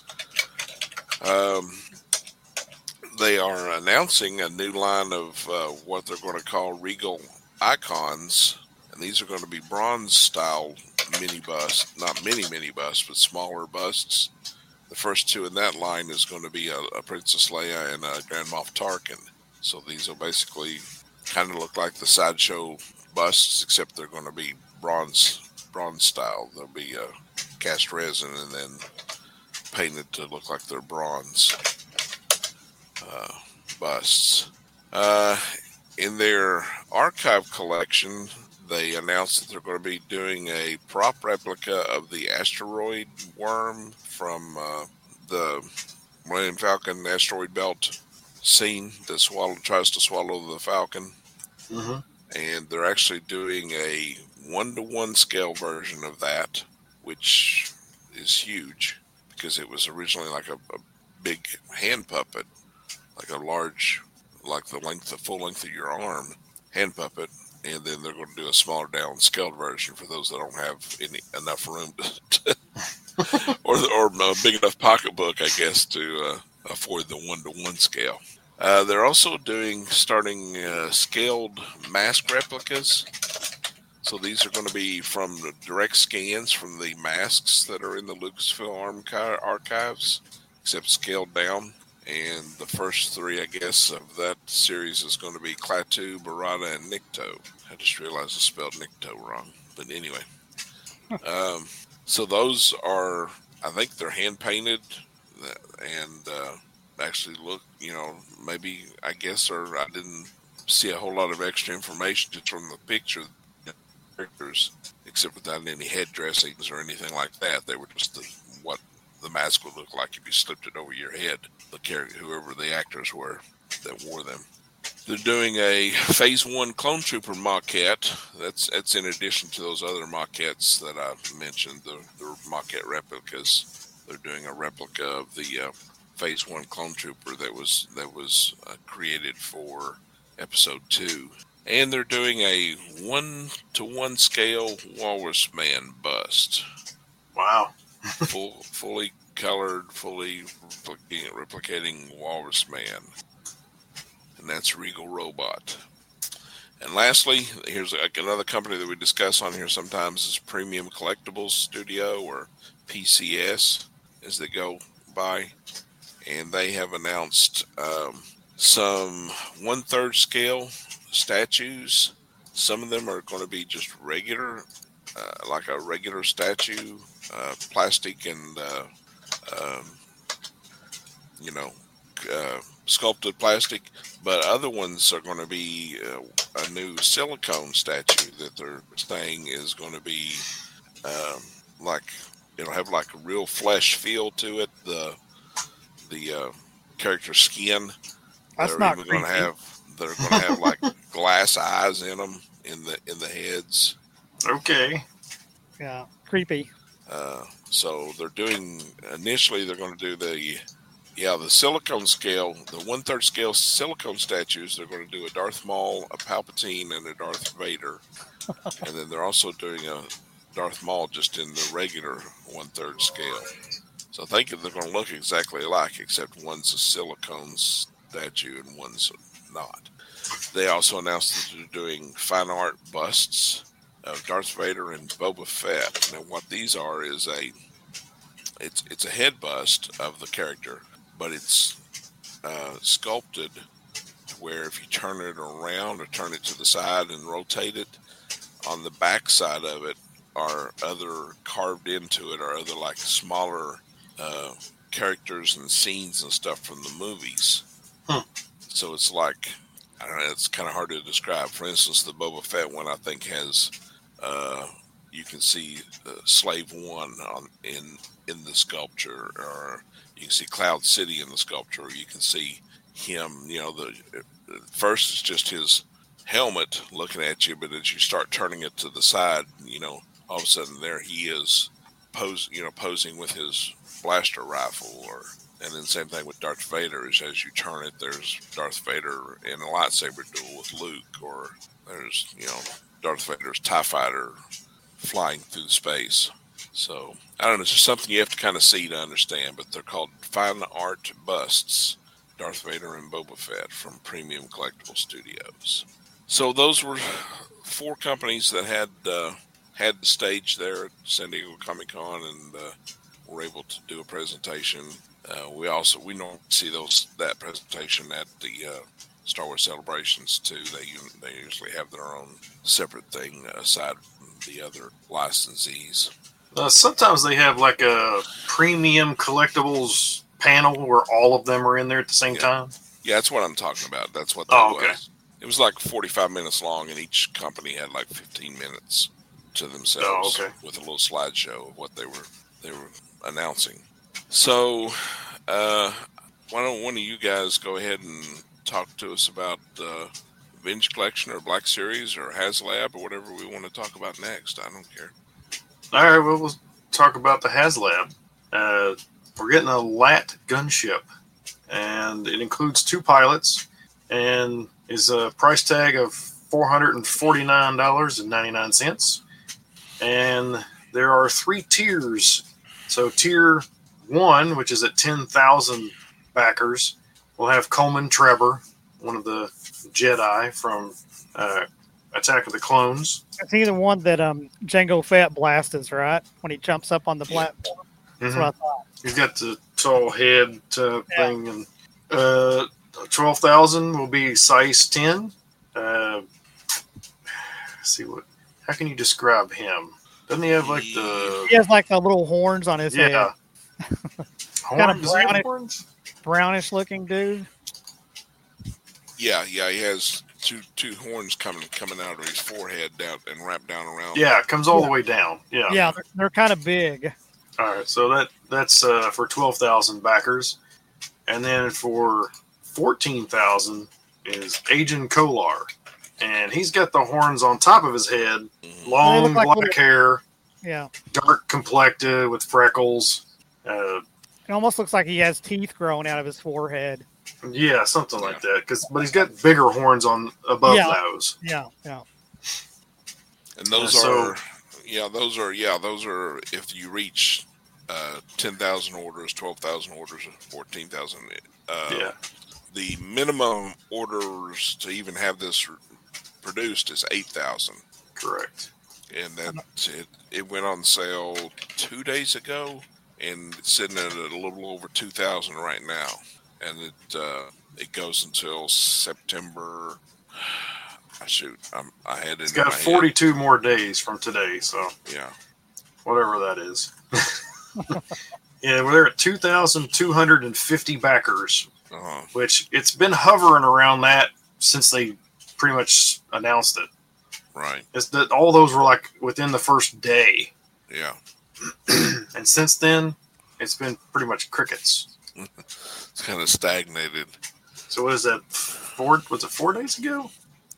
[SPEAKER 3] Um, they are announcing a new line of uh, what they're going to call Regal Icons, and these are going to be bronze-style mini busts, not mini mini busts, but smaller busts. The first two in that line is going to be a, a Princess Leia and a Grand Moff Tarkin. So these will basically kind of look like the sideshow busts, except they're going to be bronze bronze style. They'll be uh, cast resin and then painted to look like they're bronze uh, busts. Uh, in their archive collection, they announced that they're going to be doing a prop replica of the asteroid worm from uh, the Millennium Falcon asteroid belt scene that swallow, tries to swallow the Falcon.
[SPEAKER 1] Mm-hmm.
[SPEAKER 3] And they're actually doing a one-to-one scale version of that, which is huge because it was originally like a, a big hand puppet, like a large, like the length, the full length of your arm hand puppet. And then they're going to do a smaller down scaled version for those that don't have any enough room to, to or or a big enough pocketbook, I guess, to uh, afford the one-to-one scale. Uh, they're also doing starting uh, scaled mask replicas. So these are going to be from the direct scans from the masks that are in the Lucasfilm archives, except scaled down. And the first three, I guess, of that series is going to be Klaatu, Barada, and Nikto. I just realized I spelled Nikto wrong. But anyway. um, so those are, I think they're hand-painted and uh, actually look, you know, maybe, I guess, or I didn't see a whole lot of extra information just from the picture characters, except without any head dressings or anything like that. They were just the, what the mask would look like if you slipped it over your head, the character, whoever the actors were that wore them. They're doing a Phase One Clone Trooper maquette. That's that's in addition to those other maquettes that I mentioned, the, the maquette replicas. They're doing a replica of the uh, Phase One Clone Trooper that was that was uh, created for Episode Two, and they're doing a one to one scale Walrus Man bust.
[SPEAKER 1] Wow.
[SPEAKER 3] Full, fully colored, fully replicating, replicating Walrus Man. And that's Regal Robot. And lastly, here's like another company that we discuss on here sometimes is Premium Collectibles Studio, or P C S as they go by. And they have announced um, some one-third scale statues. Some of them are going to be just regular, uh, like a regular statue, uh, plastic and, uh, um, you know, uh, sculpted plastic. But other ones are going to be uh, a new silicone statue that they're saying is going to be um, like, it'll have like a real flesh feel to it. The the uh, character skin.
[SPEAKER 2] That's
[SPEAKER 3] they're
[SPEAKER 2] not
[SPEAKER 3] even going to
[SPEAKER 2] creepy.
[SPEAKER 3] have. They're going to have like glass eyes in them in the in the heads.
[SPEAKER 1] Okay.
[SPEAKER 2] Yeah, creepy.
[SPEAKER 3] Uh, so they're doing initially. They're going to do the yeah the silicone scale, the one third scale silicone statues. They're going to do a Darth Maul, a Palpatine, and a Darth Vader, and then they're also doing a Darth Maul just in the regular one third scale. So I think they're going to look exactly alike, except one's a silicone statue and one's not. They also announced that they're doing fine art busts of Darth Vader and Boba Fett. Now, what these are is a it's it's a head bust of the character, but it's uh, sculpted to where if you turn it around or turn it to the side and rotate it, on the back side of it are other carved into it, or other like smaller uh, characters and scenes and stuff from the movies.
[SPEAKER 1] Huh.
[SPEAKER 3] So it's like, I don't know, it's kind of hard to describe. For instance, the Boba Fett one I think has, uh, you can see uh, Slave One on in in the sculpture, or you can see Cloud City in the sculpture, or you can see him. You know, the first it's just his helmet looking at you, but as you start turning it to the side, you know, all of a sudden there he is, pose, you know, posing with his blaster rifle. Or and then same thing with Darth Vader, is as you turn it, there's Darth Vader in a lightsaber duel with Luke, or there's, you know, Darth Vader's TIE fighter flying through space. So I don't know, it's just something you have to kind of see to understand, but they're called fine art busts, Darth Vader and Boba Fett from Premium Collectible Studios. So those were four companies that had uh, had the stage there at San Diego Comic Con, and uh, were able to do a presentation. Uh, we also we normally see those that presentation at the uh, Star Wars Celebrations too. They they usually have their own separate thing aside from the other licensees.
[SPEAKER 1] Uh, sometimes they have like a premium collectibles panel where all of them are in there at the same
[SPEAKER 3] Yeah.
[SPEAKER 1] time.
[SPEAKER 3] Yeah, that's what I'm talking about. That's what that
[SPEAKER 1] Oh, okay.
[SPEAKER 3] was. It was like forty-five minutes long, and each company had like fifteen minutes to themselves
[SPEAKER 1] Oh, okay.
[SPEAKER 3] with a little slideshow of what they were they were announcing. So, uh, why don't one of you guys go ahead and talk to us about uh, Vintage Collection or Black Series or HasLab or whatever we want to talk about next. I don't care.
[SPEAKER 1] All right, well, we'll talk about the HasLab. Uh, we're getting a Lat gunship, and it includes two pilots, and is a price tag of four hundred forty-nine dollars and ninety-nine cents. And there are three tiers. So tier one, which is at ten thousand backers, will have Coleman Trevor, one of the Jedi from uh, Attack of the Clones.
[SPEAKER 2] It's either one that um Jango Fett blasts, right? When he jumps up on the
[SPEAKER 3] Yeah.
[SPEAKER 2] platform. That's
[SPEAKER 1] Mhm.
[SPEAKER 2] what I thought.
[SPEAKER 1] He's got the tall head uh,
[SPEAKER 2] Yeah.
[SPEAKER 1] thing, and uh, twelve thousand will be size ten. Uh, let's see what? How can you describe him? Doesn't he have like the
[SPEAKER 2] He has like the little horns on his
[SPEAKER 1] yeah?
[SPEAKER 2] head.
[SPEAKER 1] Horn, does he have
[SPEAKER 2] brownish-
[SPEAKER 1] horns?
[SPEAKER 2] Brownish looking dude.
[SPEAKER 3] Yeah, yeah, he has two two horns coming coming out of his forehead down and wrapped down around.
[SPEAKER 1] Yeah, it comes all the
[SPEAKER 2] Yeah.
[SPEAKER 1] way down. Yeah.
[SPEAKER 2] Yeah, they're, they're kind of big.
[SPEAKER 1] All right, so that that's uh, for twelve thousand backers, and then for fourteen thousand is Agent Kolar, and he's got the horns on top of his head,
[SPEAKER 3] Mhm.
[SPEAKER 1] long
[SPEAKER 2] They look like
[SPEAKER 1] black
[SPEAKER 2] little-
[SPEAKER 1] hair,
[SPEAKER 2] Yeah.
[SPEAKER 1] dark complected with freckles. Uh,
[SPEAKER 2] It almost looks like he has teeth growing out of his forehead.
[SPEAKER 1] yeah, something like that. Cause, but he's got bigger horns on above
[SPEAKER 2] Yeah.
[SPEAKER 1] those.
[SPEAKER 2] Yeah, yeah.
[SPEAKER 3] And those
[SPEAKER 1] Uh, so-
[SPEAKER 3] are, yeah, those are, yeah, those are. If you reach uh, ten thousand orders, twelve thousand orders, fourteen thousand. Uh,
[SPEAKER 1] Yeah.
[SPEAKER 3] The minimum orders to even have this produced is eight thousand.
[SPEAKER 1] Correct.
[SPEAKER 3] And then it, it went on sale two days ago, and it's sitting at a little over two thousand right now. And it uh, it goes until September. Shoot, I'm, I had it.
[SPEAKER 1] It's
[SPEAKER 3] in
[SPEAKER 1] got
[SPEAKER 3] my
[SPEAKER 1] forty-two
[SPEAKER 3] head.
[SPEAKER 1] more days from today, so
[SPEAKER 3] Yeah,
[SPEAKER 1] whatever that is. Yeah, well, they're at two thousand two hundred fifty backers,
[SPEAKER 3] uh-huh.
[SPEAKER 1] which it's been hovering around that since they pretty much announced it.
[SPEAKER 3] Right.
[SPEAKER 1] It's that all those were like within the first day.
[SPEAKER 3] Yeah.
[SPEAKER 1] And since then, it's been pretty much crickets.
[SPEAKER 3] It's kind of stagnated.
[SPEAKER 1] So what is that? Four? Was it four days ago?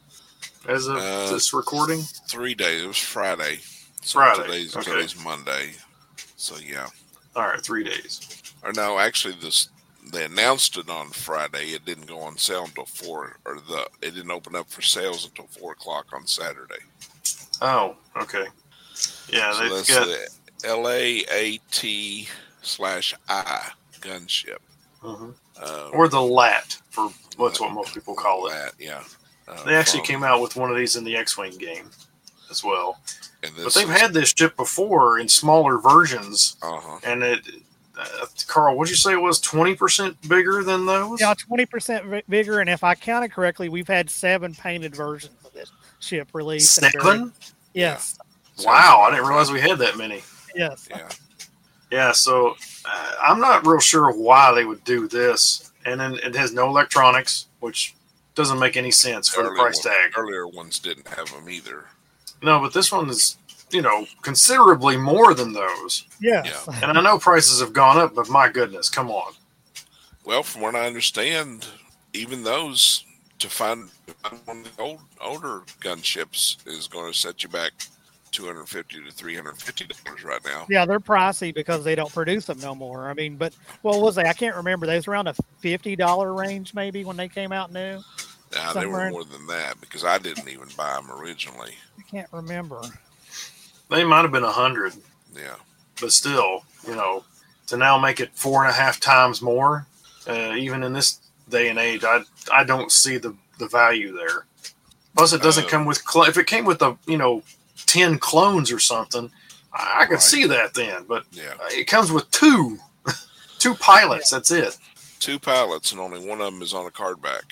[SPEAKER 1] As of
[SPEAKER 3] Uh,
[SPEAKER 1] this recording,
[SPEAKER 3] Three days. It was Friday. So
[SPEAKER 1] Friday,
[SPEAKER 3] Today's,
[SPEAKER 1] okay.
[SPEAKER 3] today's Monday. So yeah.
[SPEAKER 1] all right, three days.
[SPEAKER 3] Or no, actually, this they announced it on Friday. It didn't go on sale until four, or the it didn't open up for sales until four o'clock on Saturday.
[SPEAKER 1] Oh, okay. Yeah,
[SPEAKER 3] So
[SPEAKER 1] they've
[SPEAKER 3] that's
[SPEAKER 1] got.
[SPEAKER 3] the L A A T slash I gunship.
[SPEAKER 1] Mhm.
[SPEAKER 3] Uh,
[SPEAKER 1] Or the L A T, for what's what most people call it.
[SPEAKER 3] that, yeah. Uh,
[SPEAKER 1] They actually
[SPEAKER 3] from-
[SPEAKER 1] came out with one of these in the X-Wing game as well.
[SPEAKER 3] and
[SPEAKER 1] But
[SPEAKER 3] this
[SPEAKER 1] they've
[SPEAKER 3] is-
[SPEAKER 1] had this ship before in smaller versions,
[SPEAKER 3] uh-huh.
[SPEAKER 1] and it. Uh, Carl, what'd you say it was? twenty percent bigger than those?
[SPEAKER 2] Yeah, twenty percent bigger. And if I counted correctly, we've had seven painted versions of this ship released. and very-
[SPEAKER 1] Seven?
[SPEAKER 2] Yes.
[SPEAKER 1] Wow, I didn't realize we had that many.
[SPEAKER 2] Yes.
[SPEAKER 3] Yeah.
[SPEAKER 1] Yeah, so uh, I'm not real sure why they would do this. And then it has no electronics, which doesn't make any sense for the
[SPEAKER 3] Earlier
[SPEAKER 1] price
[SPEAKER 3] one-
[SPEAKER 1] tag.
[SPEAKER 3] Earlier ones didn't have them either.
[SPEAKER 1] No, but this one is, you know, considerably more than those.
[SPEAKER 2] Yes.
[SPEAKER 1] And I know prices have gone up, but my goodness, come on.
[SPEAKER 3] Well, from what I understand, even those to find, to find one of the old older gunships is going to set you back two hundred fifty to three hundred fifty dollars right now.
[SPEAKER 2] Yeah, they're pricey because they don't produce them no more. I mean, but what was they? I can't remember. They was around a fifty dollar range maybe when they came out new.
[SPEAKER 3] Now they
[SPEAKER 2] somewhere
[SPEAKER 3] were
[SPEAKER 2] in-
[SPEAKER 3] more than that because I didn't even buy them originally.
[SPEAKER 2] I can't remember.
[SPEAKER 1] They might have been a hundred,
[SPEAKER 3] Yeah.
[SPEAKER 1] but still, you know, to now make it four and a half times more, uh, even in this day and age, I I don't see the, the value there. Plus, it doesn't
[SPEAKER 3] Uh,
[SPEAKER 1] come with cl- if it came with a you know ten clones or something, I, I could
[SPEAKER 3] Right.
[SPEAKER 1] see that then. But
[SPEAKER 3] Yeah.
[SPEAKER 1] it comes with two, two pilots. That's it.
[SPEAKER 3] Two pilots and only one of them is on a card back.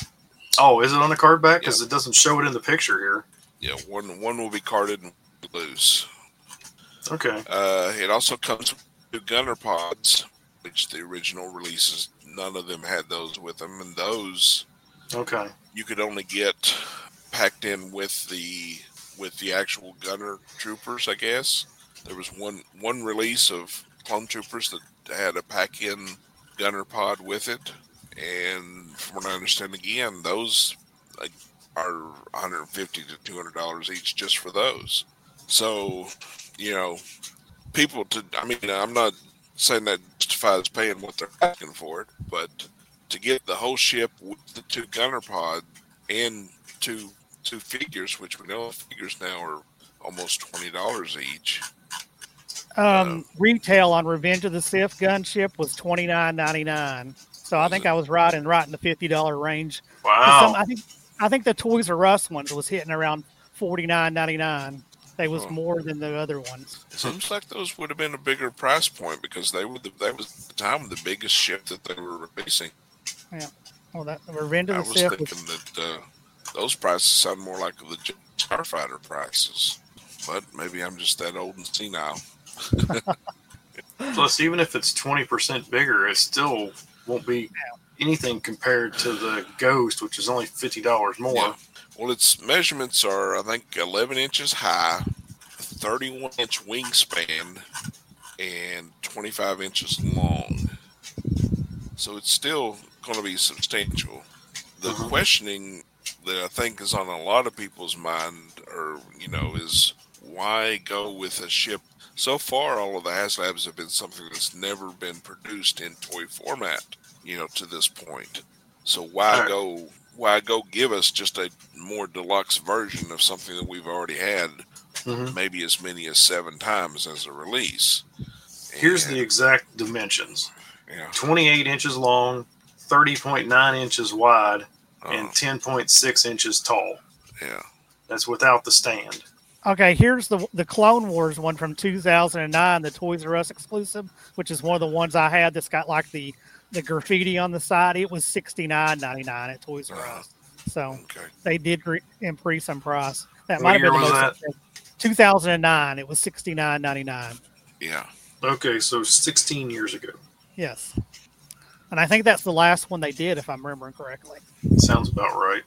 [SPEAKER 1] Oh, is it on the card back? Because it doesn't show it in the picture here.
[SPEAKER 3] Yeah, one one will be carded and loose.
[SPEAKER 1] Okay.
[SPEAKER 3] Uh, it also comes with two gunner pods, which the original releases, none of them had those with them, and those
[SPEAKER 1] Okay.
[SPEAKER 3] you could only get packed in with the with the actual gunner troopers, I guess. There was one one release of clone troopers that had a pack in gunner pod with it, and from what I understand, again, those like, are one hundred fifty to two hundred dollars each just for those. So, you know, people to I mean, I'm not saying that justifies paying what they're asking for it, but to get the whole ship with the two gunner pod and two two figures, which we know figures now are almost twenty dollars each.
[SPEAKER 2] Um, retail on Revenge of the Sith gunship was twenty nine ninety nine. So I think I was right in right in the fifty dollar range.
[SPEAKER 1] Wow.
[SPEAKER 2] Some, I think I think the Toys R Us ones was hitting around forty nine ninety nine. They was
[SPEAKER 3] Huh.
[SPEAKER 2] more than the other ones.
[SPEAKER 3] Seems like those would have been a bigger price point because they were the, that was the time the biggest ship that they were releasing.
[SPEAKER 2] Well, that Revenge
[SPEAKER 3] I
[SPEAKER 2] of the
[SPEAKER 3] was
[SPEAKER 2] Sith
[SPEAKER 3] thinking
[SPEAKER 2] was,
[SPEAKER 3] that uh, those prices sound more like the Starfighter prices, but maybe I'm just that old and senile.
[SPEAKER 1] Plus, even if it's twenty percent bigger, it still won't be anything compared to the Ghost, which is only fifty dollars more.
[SPEAKER 3] Yeah. Well, its measurements are, I think, eleven inches high, thirty-one inch wingspan, and twenty-five inches long. So it's still going to be substantial. The
[SPEAKER 1] Mhm.
[SPEAKER 3] questioning that I think is on a lot of people's mind, or you know, is why go with a ship? So far, all of the HasLabs have been something that's never been produced in toy format, you know, to this point. So why
[SPEAKER 1] Right.
[SPEAKER 3] go? Why go give us just a more deluxe version of something that we've already had,
[SPEAKER 1] Mhm.
[SPEAKER 3] maybe as many as seven times as a release?
[SPEAKER 1] Here's
[SPEAKER 3] And,
[SPEAKER 1] the exact dimensions:
[SPEAKER 3] yeah,
[SPEAKER 1] twenty-eight inches long, thirty point nine inches wide,
[SPEAKER 3] uh,
[SPEAKER 1] and ten point six inches tall.
[SPEAKER 3] Yeah.
[SPEAKER 1] That's without the stand.
[SPEAKER 2] Okay, here's the the Clone Wars one from two thousand nine, the Toys R Us exclusive, which is one of the ones I had that's got like the, the graffiti on the side. It was sixty-nine ninety-nine at Toys R
[SPEAKER 3] Uh-huh.
[SPEAKER 2] Us. So
[SPEAKER 3] Okay.
[SPEAKER 2] they did re- increase some price. That
[SPEAKER 1] What
[SPEAKER 2] might have been
[SPEAKER 1] year
[SPEAKER 2] the
[SPEAKER 1] was
[SPEAKER 2] most
[SPEAKER 1] that?
[SPEAKER 2] expensive. two thousand nine, it was sixty-nine ninety-nine.
[SPEAKER 3] Yeah.
[SPEAKER 1] Okay, so sixteen years ago.
[SPEAKER 2] Yes. And I think that's the last one they did, if I'm remembering correctly.
[SPEAKER 1] Sounds about right.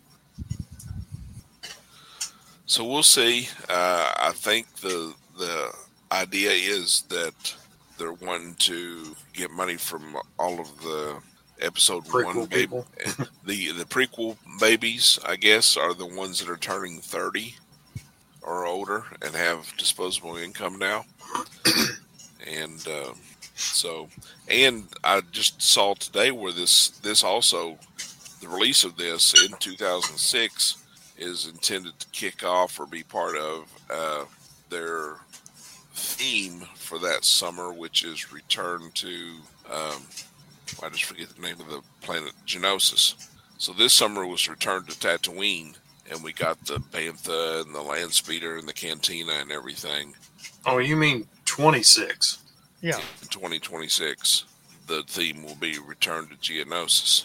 [SPEAKER 3] So we'll see. Uh, I think the the idea is that they're wanting to get money from all of the episode
[SPEAKER 1] Prequel
[SPEAKER 3] one
[SPEAKER 1] people.
[SPEAKER 3] baby, the the prequel babies, I guess, are the ones that are turning thirty or older and have disposable income now. And uh, so, and I just saw today where this this also the release of this in two thousand six is intended to kick off or be part of uh, their theme for that summer, which is return to, um, I just forget the name of the planet, Geonosis. So this summer was return to Tatooine, and we got the Bantha and the Land Speeder and the Cantina and everything.
[SPEAKER 1] Oh, you mean twenty-six?
[SPEAKER 2] Yeah.
[SPEAKER 3] In twenty twenty-six, the theme will be return to Geonosis.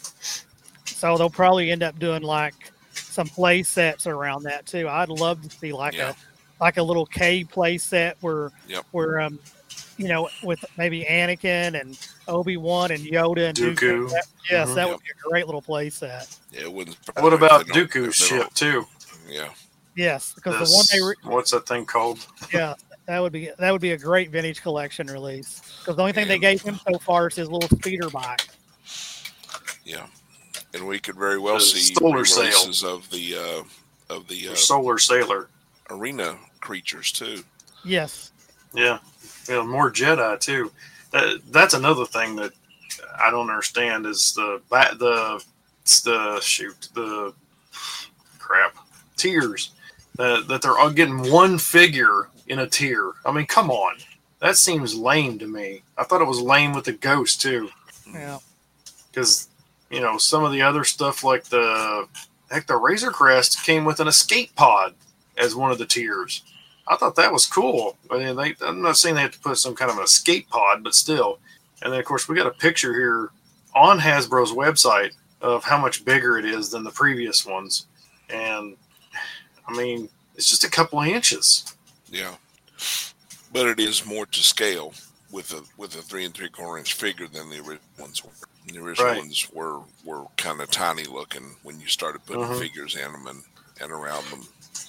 [SPEAKER 2] So they'll probably end up doing like some play sets around that too. I'd love to see like
[SPEAKER 3] Yeah.
[SPEAKER 2] a like a little K play set where
[SPEAKER 3] Yep.
[SPEAKER 2] where um you know with maybe Anakin and Obi-Wan and Yoda and
[SPEAKER 1] Dooku.
[SPEAKER 2] Dooku. That- yes,
[SPEAKER 1] Mhm.
[SPEAKER 2] that
[SPEAKER 3] Yep.
[SPEAKER 2] would be a great little play set.
[SPEAKER 3] Yeah, it wouldn't.
[SPEAKER 1] What about
[SPEAKER 3] if they don't-
[SPEAKER 1] Dooku's
[SPEAKER 3] if they don't-
[SPEAKER 1] ship too?
[SPEAKER 3] Yeah,
[SPEAKER 2] Yes, because
[SPEAKER 1] This-
[SPEAKER 2] the one they re-
[SPEAKER 1] what's that thing called?
[SPEAKER 2] yeah that would be that would be a great vintage collection release. Because the only thing they
[SPEAKER 3] And-
[SPEAKER 2] gave him so far is his little speeder bike.
[SPEAKER 3] yeah, and we could very well
[SPEAKER 1] The
[SPEAKER 3] see
[SPEAKER 1] solar sail.
[SPEAKER 3] releases of the uh, of the
[SPEAKER 1] Or
[SPEAKER 3] uh,
[SPEAKER 1] Solar Sailor.
[SPEAKER 3] arena creatures too.
[SPEAKER 2] Yes.
[SPEAKER 1] Yeah, yeah, more Jedi too. That, that's another thing that I don't understand is the ba- the it's the shoot the crap tiers that that they're all getting one figure in a tier. I mean, come on, that seems lame to me. I thought it was lame with the Ghost too,
[SPEAKER 2] Yeah.
[SPEAKER 1] because you know some of the other stuff like the heck the Razor Crest came with an escape pod as one of the tiers. I thought that was cool. I mean, they, I'm not saying they have to put some kind of an escape pod, but still. And then, of course, we got a picture here on Hasbro's website of how much bigger it is than the previous ones. And, I mean, it's just a couple of inches.
[SPEAKER 3] Yeah, but it is more to scale with a with a three and three quarter inch figure than the original ones were. The original
[SPEAKER 1] Right.
[SPEAKER 3] ones were were kind of tiny looking when you started putting
[SPEAKER 1] Mhm.
[SPEAKER 3] figures in them and, and around them.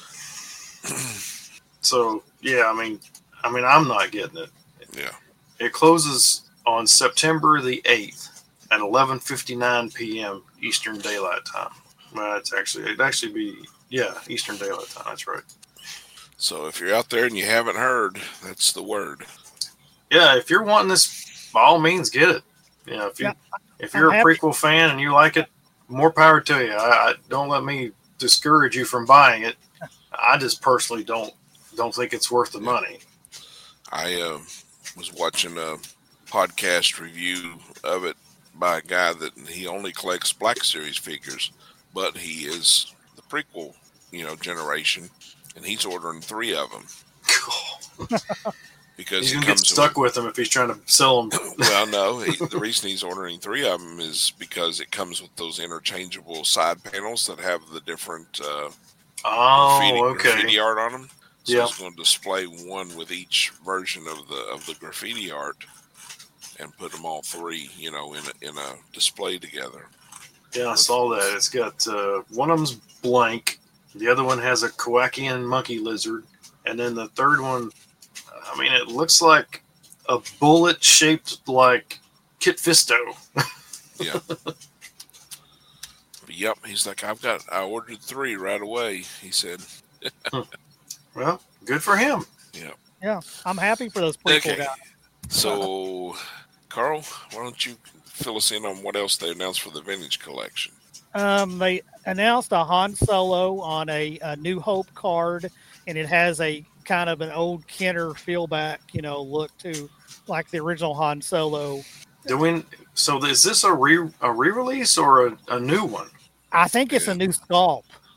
[SPEAKER 1] So, yeah, I mean, I mean, I'm not getting it.
[SPEAKER 3] Yeah,
[SPEAKER 1] It closes on September the eighth at eleven fifty-nine p.m. Eastern Daylight Time. Well, it's actually, it'd actually be, yeah, Eastern Daylight Time. That's right.
[SPEAKER 3] so if you're out there and you haven't heard, that's the word.
[SPEAKER 1] Yeah, if you're wanting this, by all means, get it. You know, if you
[SPEAKER 2] Yeah,
[SPEAKER 1] if you're
[SPEAKER 2] I'm
[SPEAKER 1] a
[SPEAKER 2] happy.
[SPEAKER 1] prequel fan and you like it, more power to you. I, I don't let me discourage you from buying it. I just personally don't don't think it's worth the money.
[SPEAKER 3] I uh, was watching a podcast review of it by a guy that he only collects Black Series figures, but he is the prequel, you know, generation, and he's ordering three of them because
[SPEAKER 1] He's
[SPEAKER 3] he
[SPEAKER 1] gonna get
[SPEAKER 3] comes
[SPEAKER 1] stuck with them if he's trying to sell them.
[SPEAKER 3] Well, no, he, the reason he's ordering three of them is because it comes with those interchangeable side panels that have the different uh, graffiti,
[SPEAKER 1] Oh,
[SPEAKER 3] graffiti
[SPEAKER 1] okay.
[SPEAKER 3] art on them. So
[SPEAKER 1] Yeah.
[SPEAKER 3] he's going to display one with each version of the of the graffiti art and put them all three, you know, in a, in a display together.
[SPEAKER 1] Yeah, I saw that. It's got uh, one of them's blank, the other one has a Kowakian monkey lizard, and then the third one, I mean, it looks like a bullet shaped like Kit Fisto.
[SPEAKER 3] Yeah. But yep, he's like, I've got, I ordered three right away. He said,
[SPEAKER 1] Well, good for him.
[SPEAKER 3] yeah.
[SPEAKER 2] Yeah. I'm happy for those prequel
[SPEAKER 3] Okay.
[SPEAKER 2] guys.
[SPEAKER 3] So, Carl, why don't you fill us in on what else they announced for the vintage collection?
[SPEAKER 2] Um, they announced a Han Solo on a, a New Hope card, and it has a kind of an old Kenner feelback, you know, look to like the original Han Solo.
[SPEAKER 1] Do we, so is this a re a re release or a, a new one?
[SPEAKER 2] I think it's
[SPEAKER 3] Yeah.
[SPEAKER 2] a new sculpt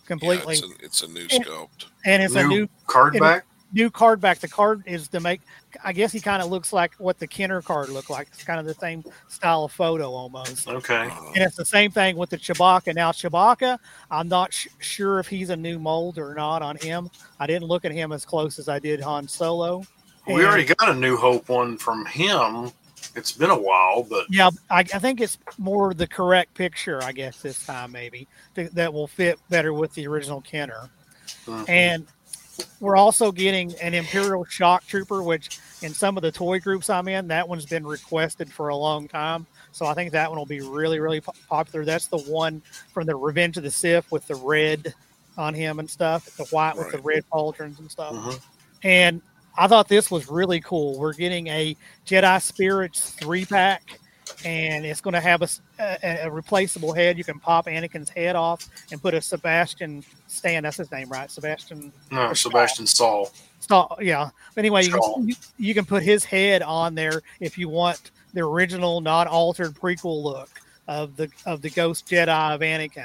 [SPEAKER 2] completely.
[SPEAKER 3] Yeah, it's, a, it's a new
[SPEAKER 2] and,
[SPEAKER 3] sculpt,
[SPEAKER 2] and it's
[SPEAKER 1] new
[SPEAKER 2] a new
[SPEAKER 1] card back.
[SPEAKER 2] New card back. The card is to make. I guess he kind of looks like what the Kenner card looked like. It's kind of the same style of photo almost.
[SPEAKER 1] Okay.
[SPEAKER 3] uh,
[SPEAKER 2] And it's the same thing with the Chewbacca. Now Chewbacca, I'm not sh- sure if he's a new mold or not on him. I didn't look at him as close as I did Han Solo.
[SPEAKER 1] We
[SPEAKER 2] And,
[SPEAKER 1] already got a New Hope one from him. It's been a while, but
[SPEAKER 2] yeah, I, I think it's more the correct picture. I guess this time maybe th- that will fit better with the original Kenner.
[SPEAKER 1] Mhm.
[SPEAKER 2] And we're also getting an Imperial Shock Trooper, which in some of the toy groups I'm in, that one's been requested for a long time. So I think that one will be really, really po- popular. That's the one from the Revenge of the Sith with the red on him and stuff, the white with the
[SPEAKER 3] Right.
[SPEAKER 2] red pauldrons and stuff.
[SPEAKER 1] Mhm.
[SPEAKER 2] And I thought this was really cool. We're getting a Jedi Spirits three pack, and it's going to have a, s- a- a replaceable head. You can pop Anakin's head off and put a Sebastian Stan. That's his name, right? Sebastian.
[SPEAKER 1] no, Sebastian Saul.
[SPEAKER 2] Saul, yeah. But anyway, you
[SPEAKER 1] Saul.
[SPEAKER 2] can, you, you can put his head on there if you want the original, not altered prequel look of the of the Ghost Jedi of Anakin.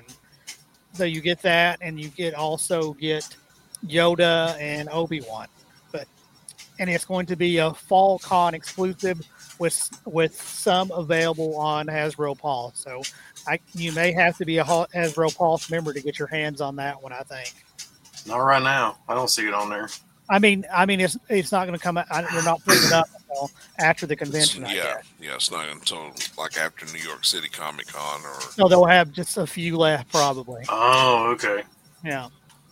[SPEAKER 2] So you get that, and you get also get Yoda and Obi-Wan. But and it's going to be a Fall Con exclusive with with some available on Hasbro Pulse. So I, you may have to be a Ha- Hasbro Pulse member to get your hands on that one, I think.
[SPEAKER 1] Not right now. I don't see it on there.
[SPEAKER 2] I mean, I mean, it's it's not going to come out. I- They're not putting it up until after the
[SPEAKER 3] it's-
[SPEAKER 2] convention. I
[SPEAKER 3] yeah,
[SPEAKER 2] guess.
[SPEAKER 3] yeah, it's not until like after New York City Comic Con or
[SPEAKER 2] So they'll have just a few left, probably.
[SPEAKER 1] Oh, okay.
[SPEAKER 2] Yeah.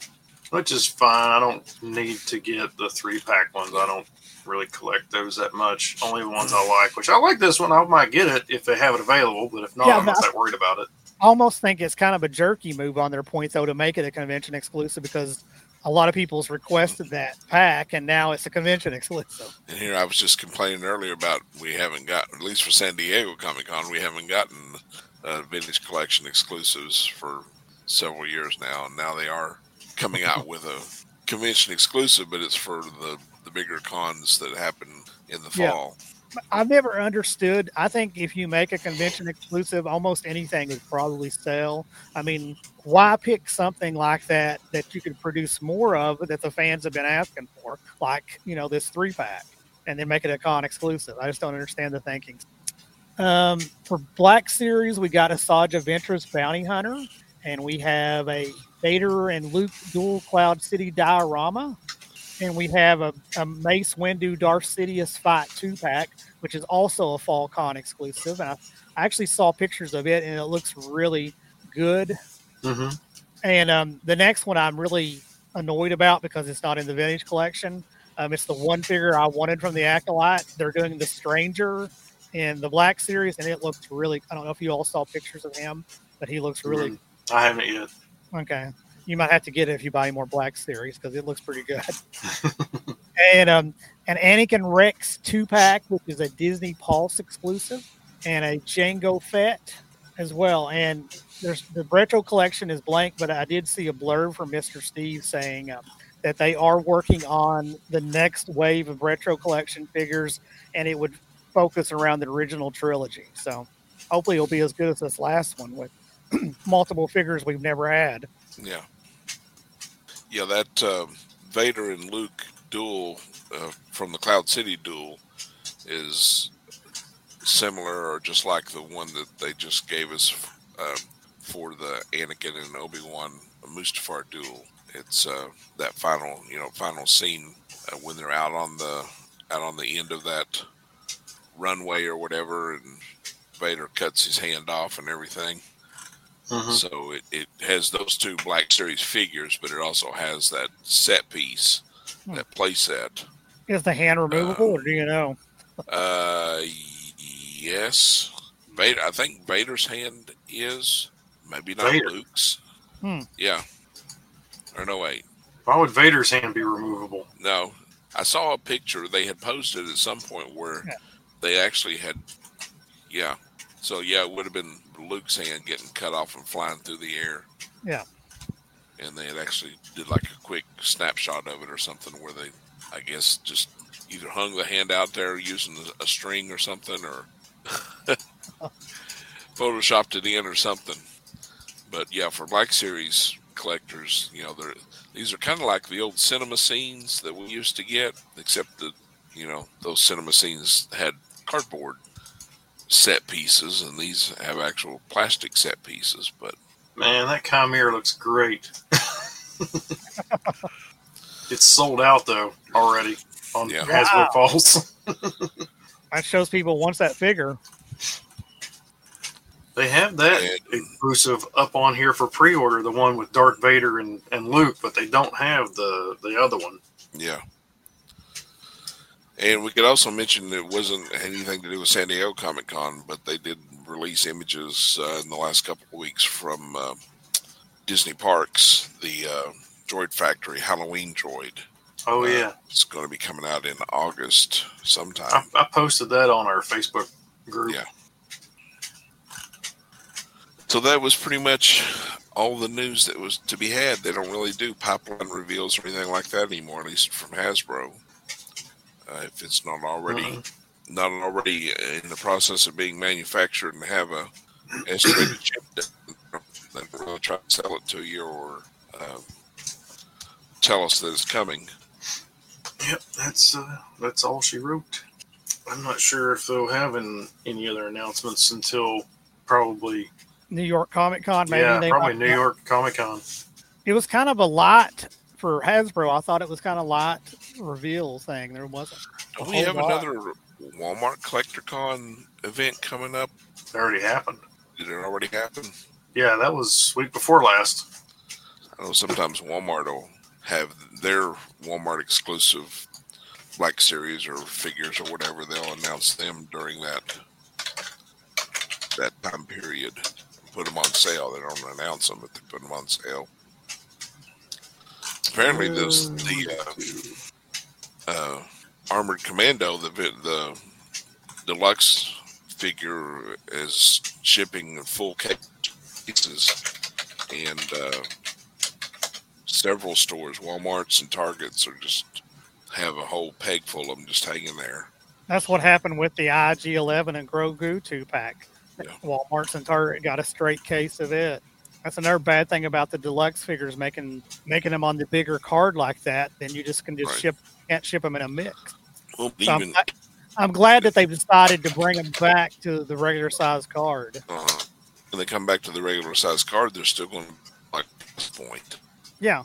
[SPEAKER 1] Which is fine. I don't need to get the three pack ones. I don't really collect those that much. Only the ones I like, which I like this one. I might get it if they have it available, but if not,
[SPEAKER 2] Yeah,
[SPEAKER 1] I'm not
[SPEAKER 2] but-
[SPEAKER 1] that worried about it.
[SPEAKER 2] I almost think it's kind of a jerky move on their point, though, to make it a convention exclusive because a lot of people's requested that pack, and now it's a convention exclusive.
[SPEAKER 3] And here I was just complaining earlier about we haven't got, at least for San Diego Comic Con, we haven't gotten uh, Vintage Collection exclusives for several years now. And now they are coming out with a convention exclusive, but it's for the, the bigger cons that happen in the
[SPEAKER 2] Yeah.
[SPEAKER 3] fall.
[SPEAKER 2] I've never understood. I think if you make a convention exclusive, almost anything would probably sell. I mean, why pick something like that that you could produce more of that the fans have been asking for, like, you know, this three pack, and then make it a con exclusive? I just don't understand the thinking. Um, for Black Series, we got a Saja Ventress Bounty Hunter, and we have a Vader and Luke Dual Cloud City diorama. And we have a, a Mace Windu Darth Sidious Fight two pack, which is also a Fall Con exclusive. And I, I actually saw pictures of it, and it looks really good.
[SPEAKER 1] Mm-hmm.
[SPEAKER 2] And um, the next one I'm really annoyed about because it's not in the Vintage Collection. Um, it's the one figure I wanted from the Acolyte. They're doing the Stranger in the Black Series, and it looks really. I don't know if you all saw pictures of him, but he looks really
[SPEAKER 1] Mm-hmm. I haven't yet.
[SPEAKER 2] okay. You might have to get it if you buy more Black Series because it looks pretty good. and um, an Anakin Rex two pack, which is a Disney Pulse exclusive, and a Jango Fett as well. And there's the retro collection is blank, but I did see a blurb from Mister Steve saying um, that they are working on the next wave of retro collection figures, and it would focus around the original trilogy. So hopefully it'll be as good as this last one with multiple figures we've never had.
[SPEAKER 3] Yeah. Yeah, that uh, Vader and Luke duel uh, from the Cloud City duel is similar or just like the one that they just gave us uh, for the Anakin and Obi-Wan Mustafar duel. It's uh, that final, you know, final scene uh, when they're out on the out on the end of that runway or whatever, and Vader cuts his hand off and everything.
[SPEAKER 1] Mm-hmm.
[SPEAKER 3] So it, it has those two Black Series figures, but it also has that set piece,
[SPEAKER 2] Hmm.
[SPEAKER 3] that play set.
[SPEAKER 2] Is the hand removable, or do you know?
[SPEAKER 3] Uh, yes. Vader, I think Vader's hand is, maybe not
[SPEAKER 1] Vader.
[SPEAKER 3] Luke's.
[SPEAKER 2] Hmm.
[SPEAKER 3] Yeah. Or no, wait.
[SPEAKER 1] Why would Vader's hand be removable?
[SPEAKER 3] No. I saw a picture they had posted at some point where
[SPEAKER 2] Yeah.
[SPEAKER 3] they actually had, yeah. So, yeah, it would have been Luke's hand getting cut off and flying through the air.
[SPEAKER 2] Yeah.
[SPEAKER 3] And they had actually did like a quick snapshot of it or something where they, I guess, just either hung the hand out there using a string or something or photoshopped it in or something. But, yeah, for Black Series collectors, you know, they're these are kind of like the old cinema scenes that we used to get, except that, you know, those cinema scenes had cardboard set pieces, and these have actual plastic set pieces. But
[SPEAKER 1] man, that Chimera looks great. It's sold out though already on
[SPEAKER 3] Yeah.
[SPEAKER 1] Hasbro
[SPEAKER 2] Wow.
[SPEAKER 1] Pulse.
[SPEAKER 2] That shows people wants that figure.
[SPEAKER 1] They have that
[SPEAKER 3] And-
[SPEAKER 1] exclusive up on here for pre-order, the one with Darth Vader and, and Luke, but they don't have the, the other one.
[SPEAKER 3] yeah. And we could also mention that it wasn't anything to do with San Diego Comic Con, but they did release images uh, in the last couple of weeks from uh, Disney Parks, the uh, Droid Factory Halloween Droid.
[SPEAKER 1] Oh,
[SPEAKER 3] Uh,
[SPEAKER 1] yeah.
[SPEAKER 3] It's going to be coming out in August sometime.
[SPEAKER 1] I, I posted that on our Facebook group.
[SPEAKER 3] Yeah. So that was pretty much all the news that was to be had. They don't really do pipeline reveals or anything like that anymore, at least from Hasbro. Uh, if it's not already
[SPEAKER 1] Mhm.
[SPEAKER 3] not already in the process of being manufactured and have a estimated ship date, they don't really try to sell it to you or uh, tell us that it's coming.
[SPEAKER 1] Yep, that's uh, that's all she wrote. I'm not sure if they'll have an, any other announcements until probably,
[SPEAKER 2] New York Comic Con, maybe.
[SPEAKER 1] yeah,
[SPEAKER 2] they
[SPEAKER 1] probably
[SPEAKER 2] might-
[SPEAKER 1] New York Comic Con.
[SPEAKER 2] It was kind of a lot for Hasbro. I thought it was kind of light reveal thing. There wasn't. a
[SPEAKER 3] Do we
[SPEAKER 2] whole
[SPEAKER 3] have
[SPEAKER 2] lot.
[SPEAKER 3] another Walmart CollectorCon event coming up?
[SPEAKER 1] It already happened.
[SPEAKER 3] Did it already happen?
[SPEAKER 1] Yeah, that was week before last.
[SPEAKER 3] I know sometimes Walmart will have their Walmart exclusive Black Series or figures or whatever. They'll announce them during that that time period. Put them on sale. They don't announce them, but they put them on sale. Apparently, this the uh, uh, Armored Commando, the the deluxe figure, is shipping in full cases, and uh, several stores, Walmarts and Targets, are just have a whole peg full of them just hanging there.
[SPEAKER 2] That's what happened with the I G eleven and Grogu two pack.
[SPEAKER 3] Yeah.
[SPEAKER 2] Walmart's and Target got a straight case of it. That's another bad thing about the deluxe figures, making making them on the bigger card like that. Then you just can just
[SPEAKER 3] Right.
[SPEAKER 2] ship can't ship them in a mix.
[SPEAKER 3] Well,
[SPEAKER 2] So I'm,
[SPEAKER 3] even
[SPEAKER 2] I- I'm glad that they've decided to bring them back to the regular size card.
[SPEAKER 3] uh, when they come back to the regular size card, they're still going to like this point.
[SPEAKER 2] Yeah,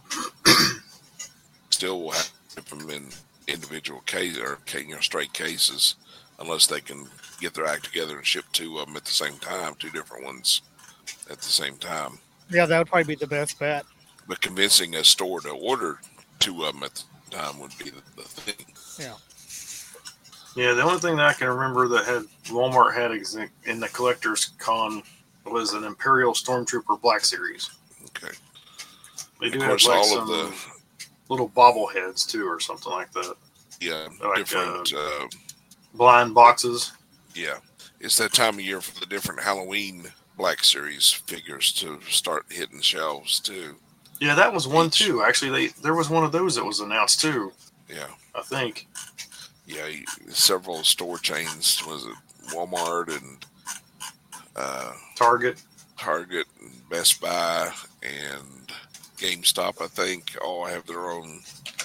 [SPEAKER 3] Still will have to ship them in individual case or you know straight cases, unless they can get their act together and ship two of them at the same time, two different ones at the same time.
[SPEAKER 2] yeah, that would probably be the best bet.
[SPEAKER 3] But convincing a store to order two of them at the time would be the, the thing.
[SPEAKER 2] Yeah,
[SPEAKER 1] Yeah, the only thing that I can remember that had Walmart had ex- in the collector's con was an Imperial Stormtrooper Black Series.
[SPEAKER 3] Okay.
[SPEAKER 1] They do
[SPEAKER 3] Of
[SPEAKER 1] have
[SPEAKER 3] course,
[SPEAKER 1] like
[SPEAKER 3] all
[SPEAKER 1] some
[SPEAKER 3] of the
[SPEAKER 1] little bobbleheads too, or something like that.
[SPEAKER 3] yeah
[SPEAKER 1] like,
[SPEAKER 3] different uh,
[SPEAKER 1] Blind boxes.
[SPEAKER 3] yeah. It's that time of year for the different Halloween Black Series figures to start hitting shelves too.
[SPEAKER 1] Yeah, that was one
[SPEAKER 3] Each.
[SPEAKER 1] too. Actually, they there was one of those that was announced too.
[SPEAKER 3] Yeah.
[SPEAKER 1] I think.
[SPEAKER 3] Yeah, you- several store chains, was it Walmart and uh,
[SPEAKER 1] Target.
[SPEAKER 3] Target and Best Buy and GameStop, I think, all have their own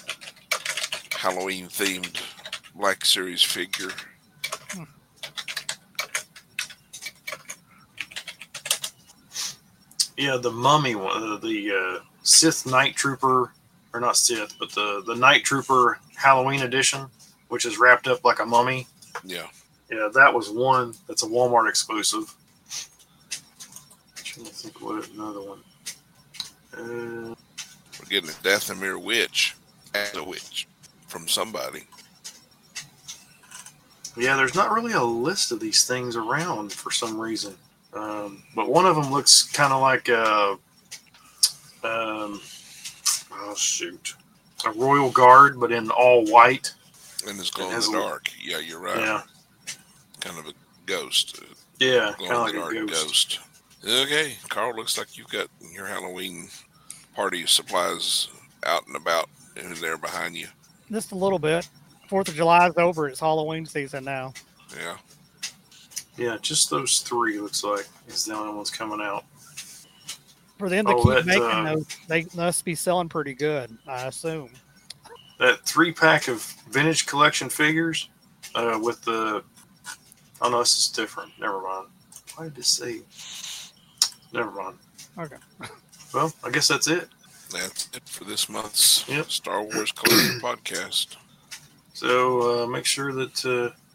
[SPEAKER 3] Halloween themed Black Series figure.
[SPEAKER 1] Yeah, the Mummy one, uh, the uh, Sith Night Trooper, or not Sith, but the the Night Trooper Halloween edition, which is wrapped up like a mummy.
[SPEAKER 3] Yeah.
[SPEAKER 1] Yeah, that was one that's a Walmart exclusive. Trying to think what another one. Uh,
[SPEAKER 3] We're getting a Dathomir witch as a witch from somebody.
[SPEAKER 1] yeah, there's not really a list of these things around for some reason. Um, but one of them looks kind of like a, um, oh shoot, a Royal Guard, but in all white.
[SPEAKER 3] And it's glow
[SPEAKER 1] It
[SPEAKER 3] in
[SPEAKER 1] has
[SPEAKER 3] the
[SPEAKER 1] a-
[SPEAKER 3] dark. Yeah, you're right.
[SPEAKER 1] Yeah,
[SPEAKER 3] Kind of a ghost. uh,
[SPEAKER 1] yeah, kind
[SPEAKER 3] Glow
[SPEAKER 1] of
[SPEAKER 3] in
[SPEAKER 1] like
[SPEAKER 3] the
[SPEAKER 1] a
[SPEAKER 3] dark
[SPEAKER 1] ghost.
[SPEAKER 3] ghost. Okay, Carl, looks like you've got your Halloween party supplies out and about in there behind you.
[SPEAKER 2] just a little bit. Fourth of July is over. It's Halloween season now.
[SPEAKER 3] Yeah.
[SPEAKER 1] Yeah, just those three looks like is the only ones coming out.
[SPEAKER 2] For them to
[SPEAKER 1] Oh,
[SPEAKER 2] keep
[SPEAKER 1] that,
[SPEAKER 2] making
[SPEAKER 1] uh,
[SPEAKER 2] those, they must be selling pretty good, I assume.
[SPEAKER 1] That three pack of vintage collection figures uh, with the. Oh no, this is different. Never mind. Why did it say? Never mind.
[SPEAKER 2] Okay.
[SPEAKER 1] Well, I guess that's it.
[SPEAKER 3] That's it for this month's
[SPEAKER 1] Yep.
[SPEAKER 3] Star Wars Collector Podcast.
[SPEAKER 1] So uh, make sure that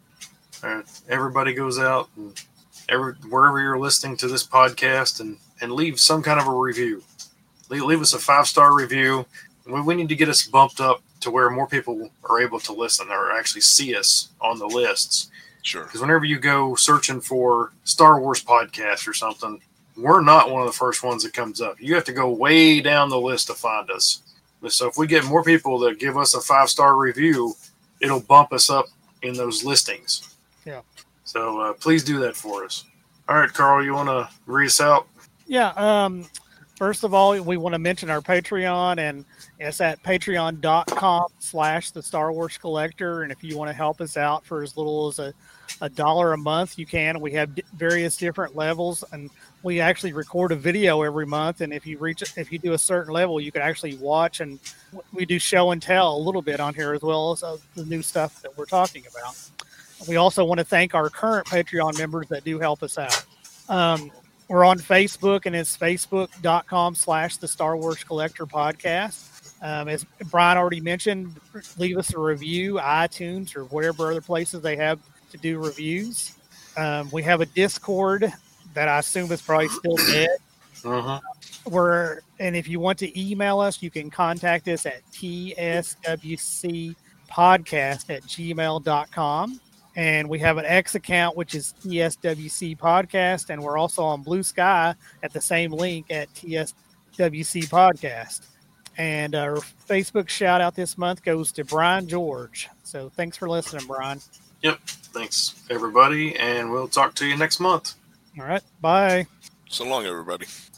[SPEAKER 1] uh, uh, everybody goes out and every wherever you're listening to this podcast and, and leave some kind of a review. Leave, leave us a five star review. We, we need to get us bumped up to where more people are able to listen or actually see us on the lists.
[SPEAKER 3] Sure.
[SPEAKER 1] Because whenever you go searching for Star Wars podcast or something, we're not one of the first ones that comes up. You have to go way down the list to find us. So if we get more people that give us a five star review, it'll bump us up in those listings.
[SPEAKER 2] Yeah.
[SPEAKER 1] So uh, please do that for us. All right, Carl, you want to read us out?
[SPEAKER 2] Yeah. Um, first of all, we want to mention our Patreon, and it's at patreon.com slash the Star Wars Collector. And if you want to help us out for as little as a, a dollar a month, you can. We have d- various different levels, and we actually record a video every month. And if you reach, if you do a certain level, you can actually watch, and we do show and tell a little bit on here as well as uh, the new stuff that we're talking about. We also want to thank our current Patreon members that do help us out. Um, we're on Facebook, and it's facebook.com slash the Star Wars Collector Podcast. Um, as Brian already mentioned, leave us a review, iTunes, or whatever other places they have to do reviews. Um, we have a Discord that I assume is probably still dead.
[SPEAKER 1] Uh-huh.
[SPEAKER 2] We're, and if you want to email us, you can contact us at t s w c podcast at gmail dot com. And we have an X account, which is T S W C Podcast. And we're also on Blue Sky at the same link at T S W C Podcast. And our Facebook shout out this month goes to Brian George. So thanks for listening, Brian.
[SPEAKER 1] Yep. Thanks, everybody. And we'll talk to you next month.
[SPEAKER 2] All right. Bye.
[SPEAKER 3] So long, everybody.